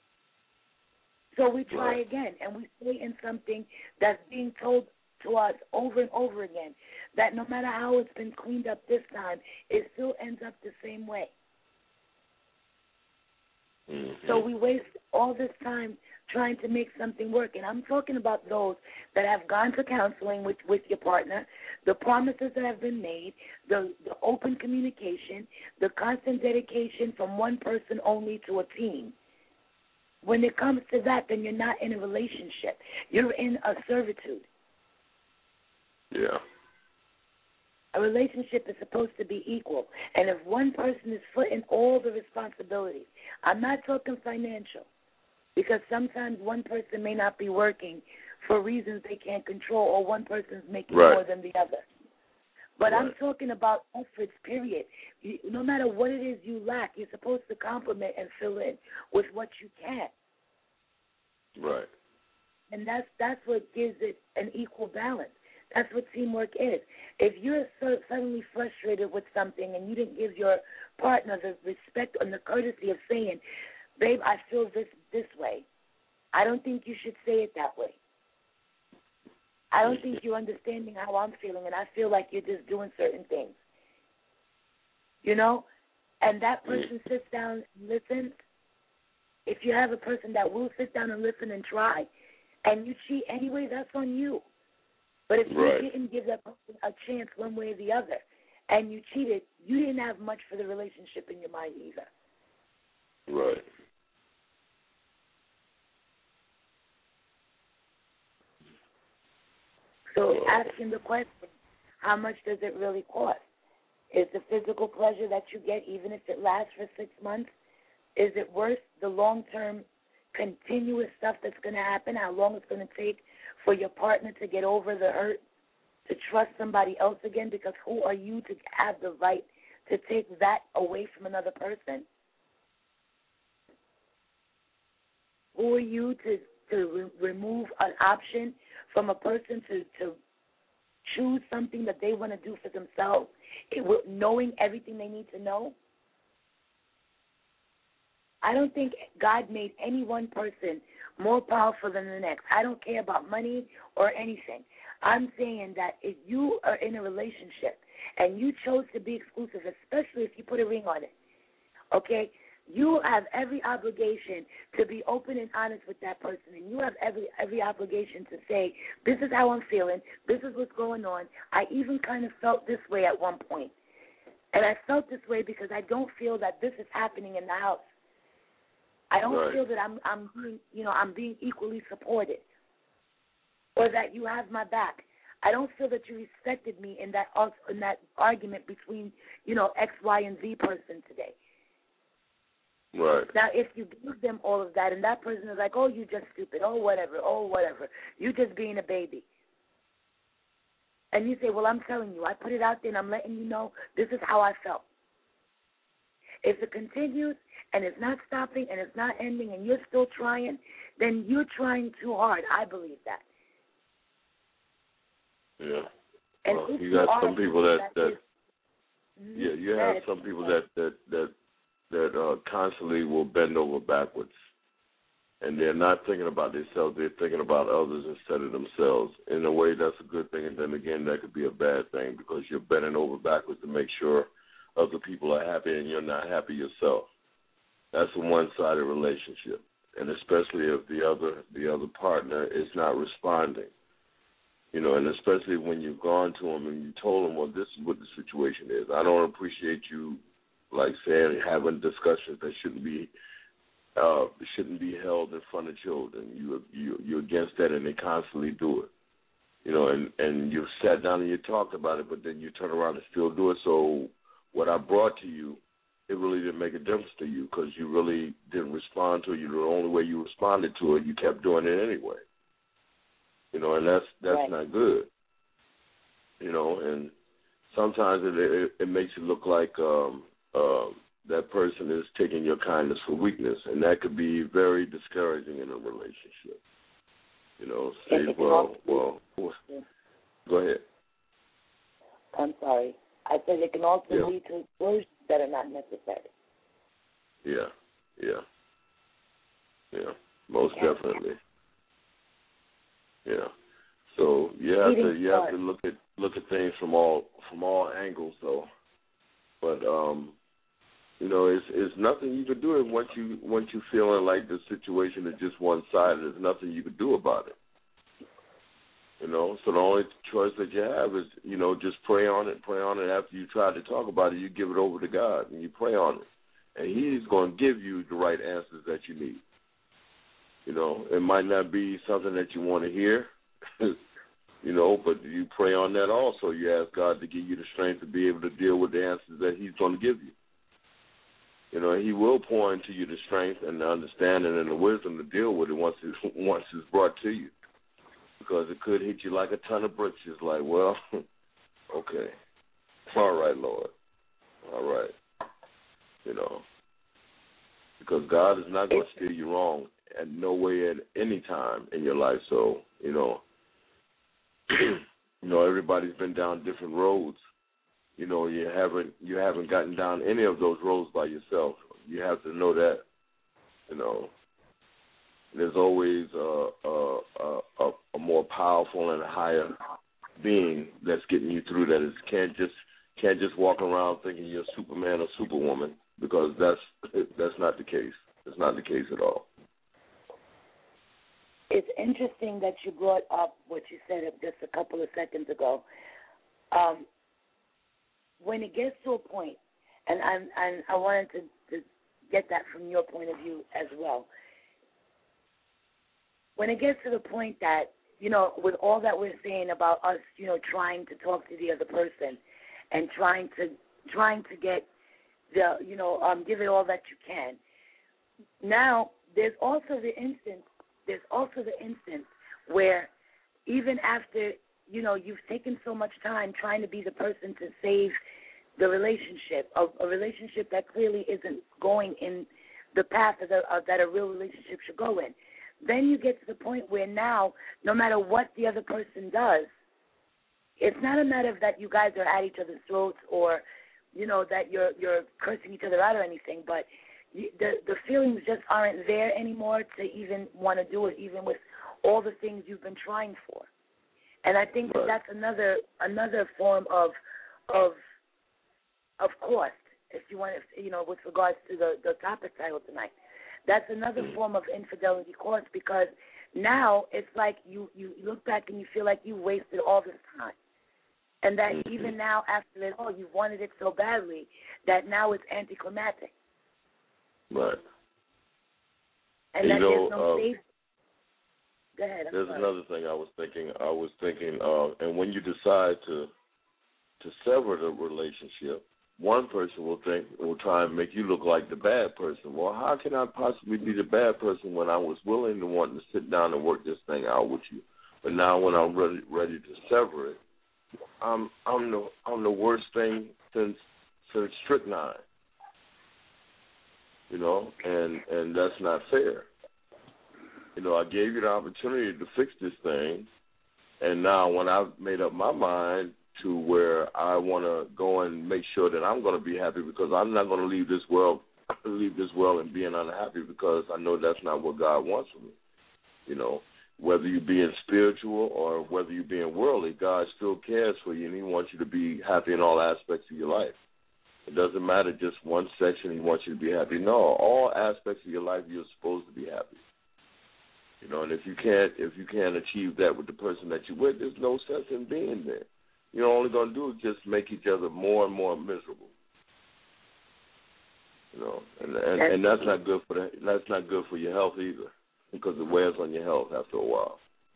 C: So we try right. again, and we stay in something that's being told to us over and over again, that no matter how it's been cleaned up this time, it still ends up the same way. Mm-hmm. So we waste all this time trying to make something work. And I'm talking about those that have gone to counseling with, with your partner, the promises that have been made, the, the open communication, the constant dedication from one person only to a team. When it comes to that, then you're not in a relationship. You're in a servitude.
G: Yeah.
C: A relationship is supposed to be equal. And if one person is footing all the responsibilities, I'm not talking financial, because sometimes one person may not be working for reasons they can't control, or one person's making
G: right.
C: more than the other. But
G: right.
C: I'm talking about efforts, period. You, no matter what it is you lack, you're supposed to complement and fill in with what you can.
G: Right.
C: And that's that's what gives it an equal balance. That's what teamwork is. If you're so suddenly frustrated with something and you didn't give your partner the respect and the courtesy of saying, babe, I feel this this way, I don't think you should say it that way. I don't think you're understanding how I'm feeling, and I feel like you're just doing certain things. You know? And that person sits down and listens. If you have a person that will sit down and listen and try, and you cheat anyway, that's on you. But if
G: right.
C: you didn't give that person a chance one way or the other, and you cheated, you didn't have much for the relationship in your mind either.
G: Right.
C: So asking the question, how much does it really cost? Is the physical pleasure that you get, even if it lasts for six months, is it worth the long-term continuous stuff that's going to happen, how long it's going to take for your partner to get over the hurt, to trust somebody else again? Because who are you to have the right to take that away from another person? Who are you to, to re- remove an option from a person to, to choose something that they want to do for themselves, it, knowing everything they need to know? I don't think God made any one person more powerful than the next. I don't care about money or anything. I'm saying that if you are in a relationship and you chose to be exclusive, especially if you put a ring on it, okay, you have every obligation to be open and honest with that person, and you have every every obligation to say, this is how I'm feeling, this is what's going on. I even kind of felt this way at one point, and I felt this way because I don't feel that this is happening in the house. I don't
G: right.
C: feel that I'm I'm being you know I'm being equally supported, or that you have my back. I don't feel that you respected me in that in that argument between you know X, Y, and Z person today.
G: Right.
C: Now, if you give them all of that, and that person is like, oh, you just stupid, oh, whatever, oh, whatever, you just being a baby. And you say, well, I'm telling you, I put it out there, and I'm letting you know this is how I felt. If it continues, and it's not stopping, and it's not ending, and you're still trying, then you're trying too hard. I believe that.
G: Yeah.
C: And
G: well,
C: if
G: you got
C: you
G: some people that, that,
C: is,
G: yeah, you have some people that, that, that, that uh, constantly will bend over backwards, and they're not thinking about themselves. They're thinking about others instead of themselves. In a way, that's a good thing, and then again, that could be a bad thing because you're bending over backwards to make sure other people are happy and you're not happy yourself. That's a one-sided relationship, and especially if the other the other partner is not responding. You know, and especially when you've gone to them and you told them, well, this is what the situation is. I don't appreciate you, like saying, having discussions that shouldn't be uh, shouldn't be held in front of children. You you you're against that, and they constantly do it. You know, and and you've sat down and you talked about it, but then you turn around and still do it. So what I brought to you, it really didn't make a difference to you because you really didn't respond to it. The only way you responded to it, you kept doing it anyway. You know, and that's that's
C: right.
G: not good. You know, and sometimes it it, it makes it look like um, uh, that person is taking your kindness for weakness, and that could be very discouraging in a relationship. You know, say, well, well, well, go ahead.
C: I'm sorry. I said it can also
G: yeah.
C: lead to explosions that are not necessary.
G: Yeah, yeah, yeah, most yeah. definitely. Yeah. So you have to you have to look at look at things from all from all angles though. But um, you know, it's it's nothing you can do it once you once you feeling like the situation is just one sided. There's nothing you can do about it. You know, so the only choice that you have is, you know, just pray on it, pray on it. After you try to talk about it, you give it over to God and you pray on it. And He's going to give you the right answers that you need. You know, it might not be something that you want to hear, You know, but you pray on that also. You ask God to give you the strength to be able to deal with the answers that He's going to give you. You know, He will pour into you the strength and the understanding and the wisdom to deal with it once it's, once it's brought to you. Because it could hit you like a ton of bricks. It's like, well, okay. All right, Lord. All right. You know, because God is not going to steer you wrong at no way at any time in your life. So, you know, you know, everybody's been down different roads. You know, you haven't you haven't gotten down any of those roads by yourself. You have to know that. You know, there's always a a, a, a more powerful and higher being that's getting you through that. It can't just can't just walk around thinking you're Superman or Superwoman, because that's that's not the case. It's not the case at all.
C: It's interesting that you brought up what you said just a couple of seconds ago. Um, when it gets to a point, and I'm, and I wanted to, to get that from your point of view as well. When it gets to the point that, you know, with all that we're saying about us, you know, trying to talk to the other person and trying to trying to get the, you know, um, give it all that you can. Now, there's also the instance. There's also the instance where even after, you know, you've taken so much time trying to be the person to save the relationship, of a relationship that clearly isn't going in the path of the, of, that a real relationship should go in. Then you get to the point where now, no matter what the other person does, it's not a matter of that you guys are at each other's throats or, you know, that you're you're cursing each other out or anything, but you, the the feelings just aren't there anymore to even want to do it, even with all the things you've been trying for. And I think that that's another another form of of of cost, if you want, if, you know, with regards to the the topic title tonight. That's another form of infidelity cost, because now it's like you, you look back and you feel like you wasted all this time. And that even now, after it all, you've wanted it so badly that now it's anticlimactic.
G: Right.
C: And
G: you
C: that
G: know,
C: there's no
G: um,
C: safe. Go ahead. I'm
G: there's
C: sorry.
G: another thing I was thinking. I was thinking, uh, and when you decide to to sever the relationship, one person will think will try and make you look like the bad person. Well, how can I possibly be the bad person when I was willing to want to sit down and work this thing out with you? But now when I'm ready ready to sever it, I'm I'm the I'm the worst thing since since strychnine. You know, and and that's not fair. You know, I gave you the opportunity to fix this thing, and now when I've made up my mind to where I want to go and make sure that I'm going to be happy, because I'm not going to leave this world leave this world and being unhappy, because I know that's not what God wants for me. You know, whether you're being spiritual or whether you're being worldly, God still cares for you, and He wants you to be happy in all aspects of your life. It doesn't matter just one section He wants you to be happy. No, all aspects of your life you're supposed to be happy. You know, and if you can't if you can't achieve that with the person that you're with, there's no sense in being there. You're only going to do is just make each other more and more miserable. You know, and and, and that's not good for the, that's not good for your health either, because it wears on your health after a while.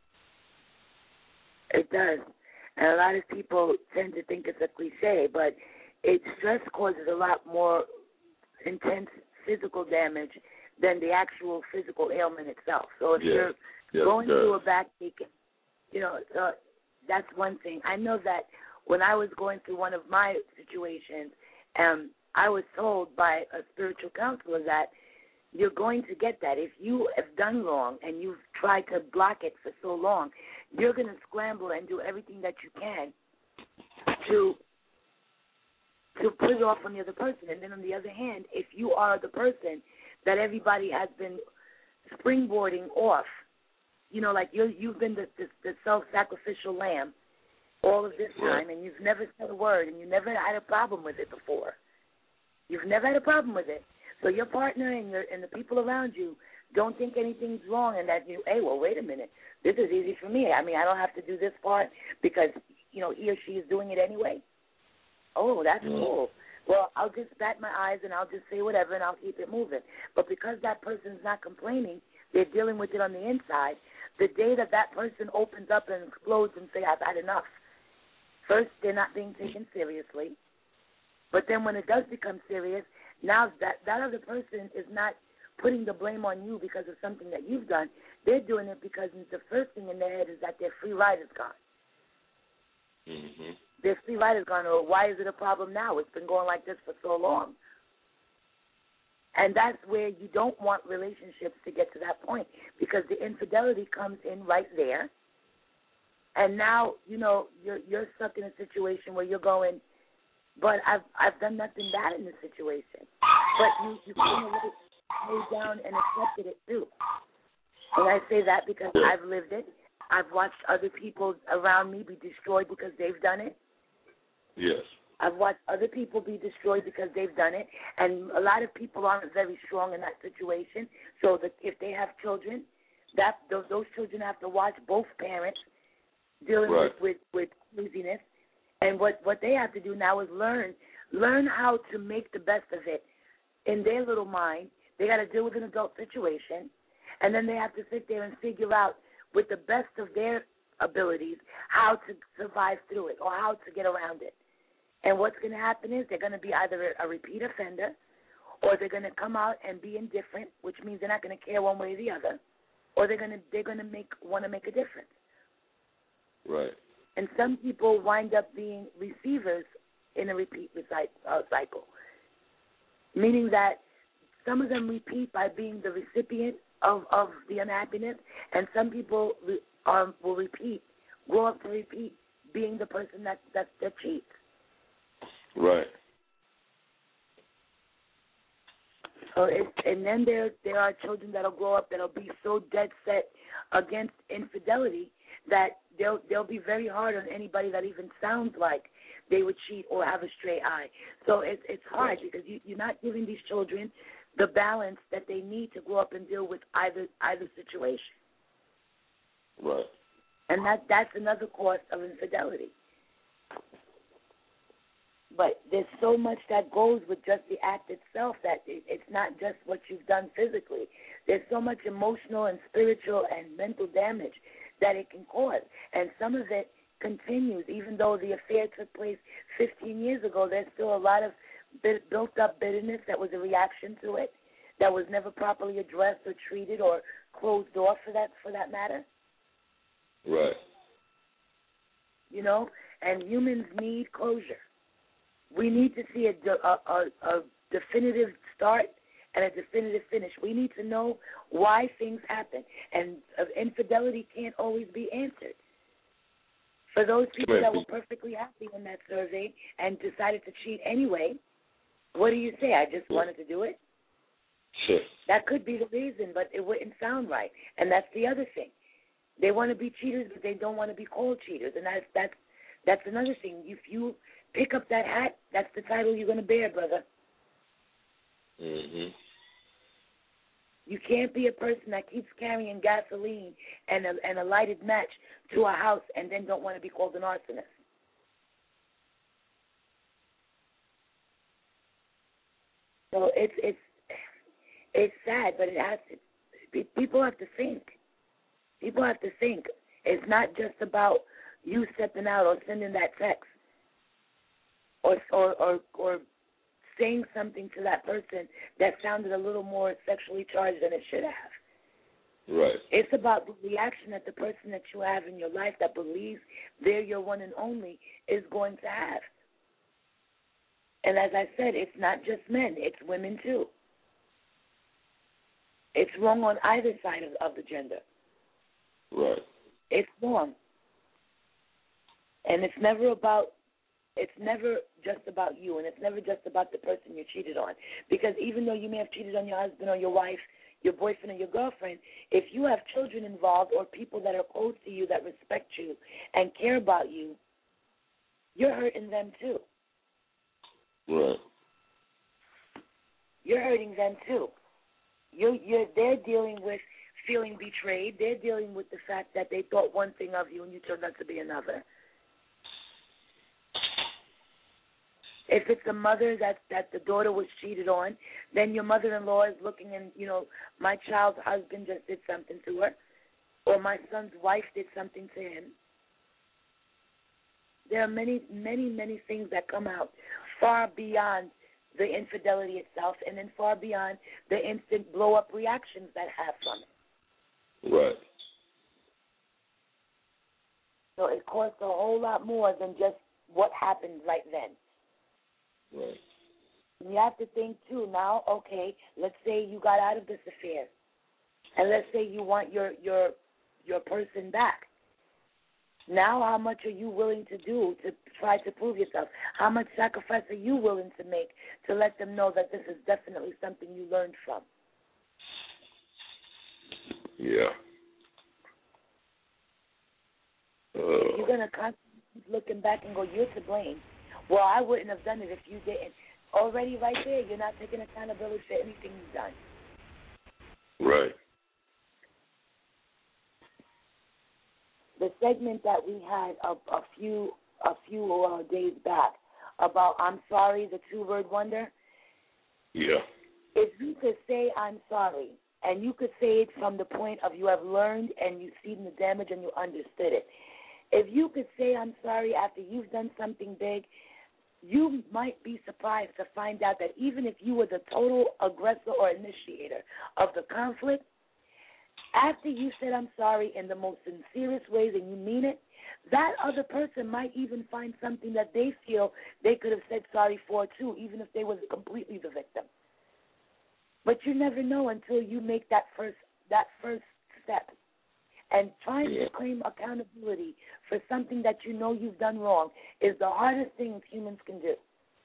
C: It does, and a lot of people tend to think it's a cliche, but it stress causes a lot more intense physical damage than the actual physical ailment itself. So if
G: yes.
C: you're
G: yes,
C: going through a backache, you know. Uh, That's one thing. I know that when I was going through one of my situations, um, I was told by a spiritual counselor that you're going to get that. If you have done wrong and you've tried to block it for so long, you're going to scramble and do everything that you can to to put it off on the other person. And then on the other hand, if you are the person that everybody has been springboarding off, you know, like you you've been the, the, the self-sacrificial lamb all of this time, and you've never said a word, and you never had a problem with it before. You've never had a problem with it. So your partner and your and the people around you don't think anything's wrong, and that you, hey, well, wait a minute, this is easy for me. I mean, I don't have to do this part because, you know, he or she is doing it anyway. Oh, that's mm. cool. Well, I'll just bat my eyes and I'll just say whatever and I'll keep it moving. But because that person's not complaining, They're dealing with it on the inside. The day that that person opens up and explodes and say, I've had enough, first, they're not being taken seriously. But then when it does become serious, now that, that other person is not putting the blame on you because of something that you've done. They're doing it because the first thing in their head is that their free ride is gone.
G: Mm-hmm.
C: Their free ride is gone, or why is it a problem now? It's been going like this for so long. And that's where you don't want relationships to get to that point, because the infidelity comes in right there. And now, you know, you're you're stuck in a situation where you're going, but I've I've done nothing bad in this situation. But you, you kind of lay down and accepted it too. And I say that because I've lived it. I've watched other people around me be destroyed because they've done it.
G: Yes.
C: I've watched other people be destroyed because they've done it. And a lot of people aren't very strong in that situation. So that if they have children, that those, those children have to watch both parents dealing
G: right.
C: with, with, with craziness. And what, what they have to do now is learn learn how to make the best of it in their little mind. They got to deal with an adult situation, and then they have to sit there and figure out, with the best of their abilities, how to survive through it or how to get around it. And what's going to happen is they're going to be either a, a repeat offender, or they're going to come out and be indifferent, which means they're not going to care one way or the other, or they're going to they're going to make want to make a difference.
G: Right.
C: And some people wind up being receivers in a repeat uh, cycle, meaning that some of them repeat by being the recipient of, of the unhappiness, and some people re, um, will repeat, grow up to repeat, being the person that, that, that cheats.
G: Right.
C: So it, and then there there are children that'll grow up that'll be so dead set against infidelity that they'll they'll be very hard on anybody that even sounds like they would cheat or have a stray eye. So it's it's hard because you, you're not giving these children the balance that they need to grow up and deal with either either situation.
G: Right.
C: And that that's another cause of infidelity. But there's so much that goes with just the act itself that it, it's not just what you've done physically. There's so much emotional and spiritual and mental damage that it can cause. And some of it continues. Even though the affair took place fifteen years ago, there's still a lot of built-up bitterness that was a reaction to it, that was never properly addressed or treated or closed off for that for that matter.
G: Right.
C: You know, and humans need closure. We need to see a, a, a, a definitive start and a definitive finish. We need to know why things happen. And uh, infidelity can't always be answered. For those people that were perfectly happy in that survey and decided to cheat anyway, what do you say? I just wanted to do it?
G: Sure.
C: That could be the reason, but it wouldn't sound right. And that's the other thing. They want to be cheaters, but they don't want to be called cheaters. And that's, that's, that's another thing. If you pick up that hat, that's the title you're going to bear, brother.
G: Mm-hmm.
C: You can't be a person that keeps carrying gasoline and a, and a lighted match to a house and then don't want to be called an arsonist. So it's it's it's sad, but it has to. People have to think. People have to think. It's not just about you stepping out or sending that text, or or or, or saying something to that person that sounded a little more sexually charged than it should have.
G: Right.
C: It's about the reaction that the person that you have in your life that believes they're your one and only is going to have. And as I said, it's not just men, it's women too. It's wrong on either side of, of the gender.
G: Right.
C: It's wrong. And it's never about It's never just about you, and it's never just about the person you cheated on. Because even though you may have cheated on your husband or your wife, your boyfriend or your girlfriend, if you have children involved or people that are close to you that respect you and care about you, you're hurting them too.
G: Right.
C: You're hurting them too. You're, you're, they're dealing with feeling betrayed. They're dealing with the fact that they thought one thing of you and you turned out to be another. If it's a mother that that the daughter was cheated on, then your mother-in-law is looking and, you know, my child's husband just did something to her, or my son's wife did something to him. There are many, many, many things that come out far beyond the infidelity itself, and then far beyond the instant blow-up reactions that have from it.
G: Right.
C: So it costs a whole lot more than just what happened right then.
G: Right.
C: And you have to think, too, now, okay, let's say you got out of this affair, and let's say you want your your your person back. Now how much are you willing to do to try to prove yourself? How much sacrifice are you willing to make to let them know that this is definitely something you learned from?
G: Yeah. Uh,
C: You're going to constantly keep looking back and go, you're to blame. Well, I wouldn't have done it if you didn't. Already right there, you're not taking accountability for anything you've done.
G: Right.
C: The segment that we had a, a few a few uh, days back about I'm sorry, the two-word wonder.
G: Yeah.
C: If you could say I'm sorry, and you could say it from the point of you have learned and you've seen the damage and you understood it. If you could say I'm sorry after you've done something big, you might be surprised to find out that even if you were the total aggressor or initiator of the conflict, after you said I'm sorry in the most sincerest ways and you mean it, that other person might even find something that they feel they could have said sorry for too, even if they was completely the victim. But you never know until you make that first that first step. And trying
G: yeah.
C: to claim accountability for something that you know you've done wrong is the hardest thing humans can do.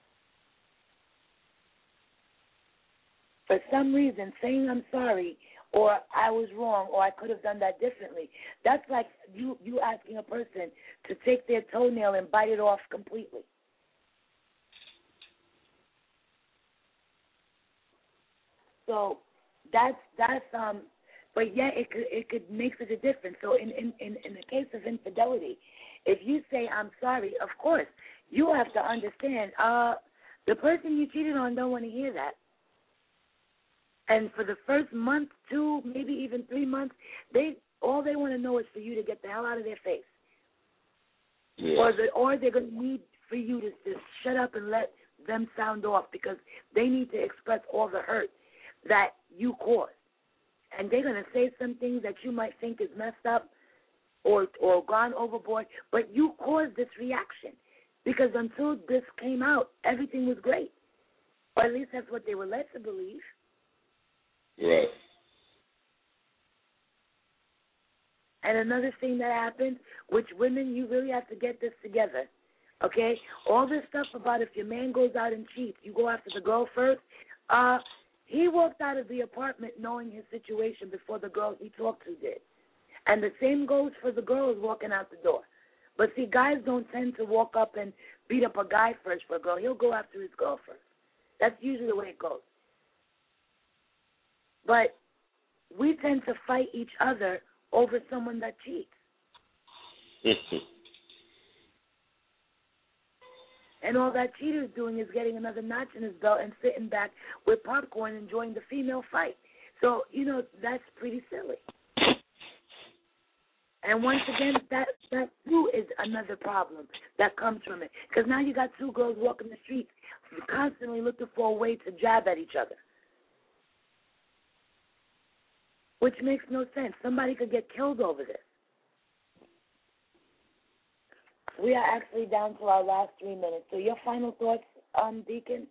C: For some reason, saying I'm sorry or I was wrong or I could have done that differently, that's like you, you asking a person to take their toenail and bite it off completely. So that's that's um, but yet it could it could make such a difference. So in in in, in the case of infidelity, if you say I'm sorry, of course you have to understand. Uh, the person you cheated on don't want to hear that. And for the first month, two, maybe even three months, they all they want to know is for you to get the hell out of their face.
G: Yeah.
C: Or the, or they're going to need for you to just shut up and let them sound off because they need to express all the hurt that you caused. And they're going to say some things that you might think is messed up or or gone overboard, but you caused this reaction because until this came out, everything was great. Or at least that's what they were led to believe.
G: Right.
C: And another thing that happens, which women, you really have to get this together, okay? All this stuff about if your man goes out and cheats, you go after the girl first. Uh, he walked out of the apartment knowing his situation before the girl he talked to did. And the same goes for the girls walking out the door. But see, guys don't tend to walk up and beat up a guy first for a girl. He'll go after his girl first. That's usually the way it goes. But we tend to fight each other over someone that cheats. And all that cheater's doing is getting another notch in his belt and sitting back with popcorn enjoying the female fight. So, you know, that's pretty silly. And once again, that, that too is another problem that comes from it. Because now you got two girls walking the streets constantly looking for a way to jab at each other. Which makes no sense. Somebody could get killed over this. We are actually down to our last three minutes. So your final thoughts, um, Deacon?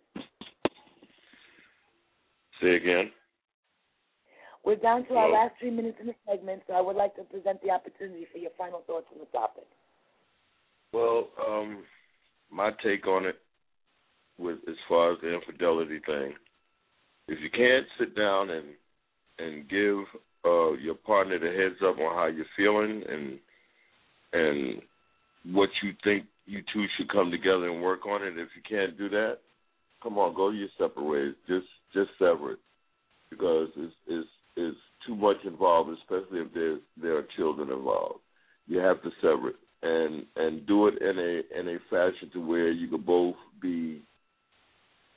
G: Say again.
C: We're down to
G: Well,
C: our last three minutes in the segment, so I would like to present the opportunity for your final thoughts on the topic.
G: Well, um, my take on it, with as far as the infidelity thing, if you can't sit down and and give uh, your partner the heads up on how you're feeling and and what you think you two should come together and work on it, if you can't do that, come on, go your separate ways. Just just sever it because it's it's it's too much involved, especially if there there are children involved. You have to sever it and and do it in a in a fashion to where you can both be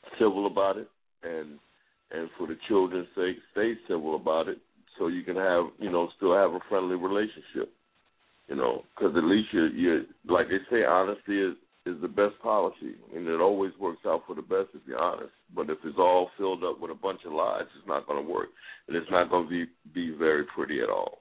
G: civil about it, and and for the children's sake, stay civil about it, so you can have, you know, still have a friendly relationship. You know, because at least you you like they say, honesty is is the best policy, and it always works out for the best if you're honest. But if it's all filled up with a bunch of lies, it's not going to work, and it's not going to be be very pretty at all.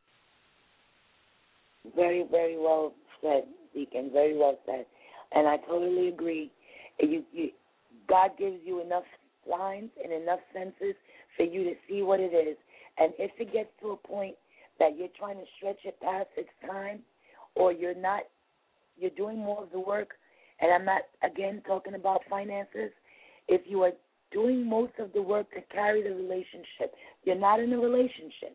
C: Very, very well said, Deacon. Very well said, and I totally agree. You, you, God gives you enough lines and enough senses for you to see what it is, and if it gets to a point that you're trying to stretch it past its time, or you're not, you're doing more of the work, and I'm not, again, talking about finances. If you are doing most of the work to carry the relationship, you're not in a relationship.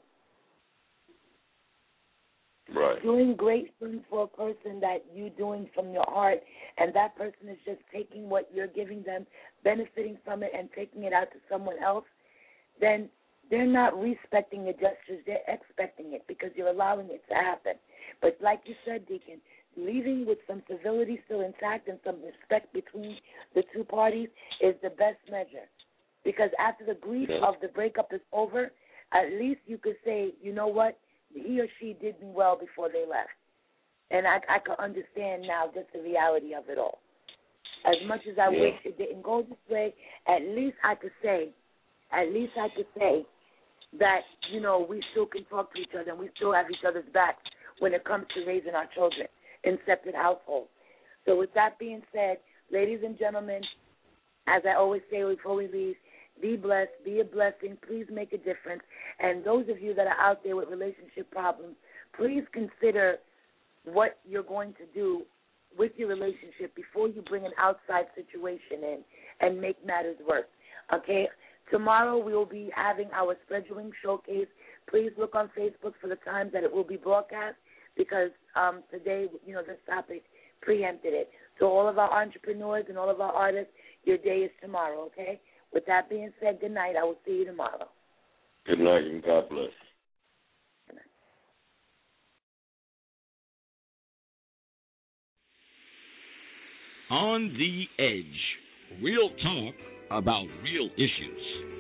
G: Right.
C: Doing great things for a person that you're doing from your heart, and that person is just taking what you're giving them, benefiting from it, and taking it out to someone else, then they're not respecting your gestures. They're expecting it because you're allowing it to happen. But like you said, Deacon, leaving with some civility still intact and some respect between the two parties is the best measure. Because after the grief
G: yeah.
C: of the breakup is over, at least you could say, you know what, he or she did me well before they left. And I, I can understand now just the reality of it all. As much as I
G: yeah.
C: wish it didn't go this way, at least I could say, at least I could say, that, you know, we still can talk to each other and we still have each other's backs when it comes to raising our children in separate households. So with that being said, ladies and gentlemen, as I always say before we leave, be blessed, be a blessing, please make a difference. And those of you that are out there with relationship problems, please consider what you're going to do with your relationship before you bring an outside situation in and make matters worse, okay? Tomorrow we will be having our scheduling showcase. Please look on Facebook for the time that it will be broadcast because um, today, you know, this topic preempted it. So all of our entrepreneurs and all of our artists, your day is tomorrow, okay? With that being said, good night. I will see you tomorrow.
G: Good night and God bless.
B: On the Edge, real talk about real issues.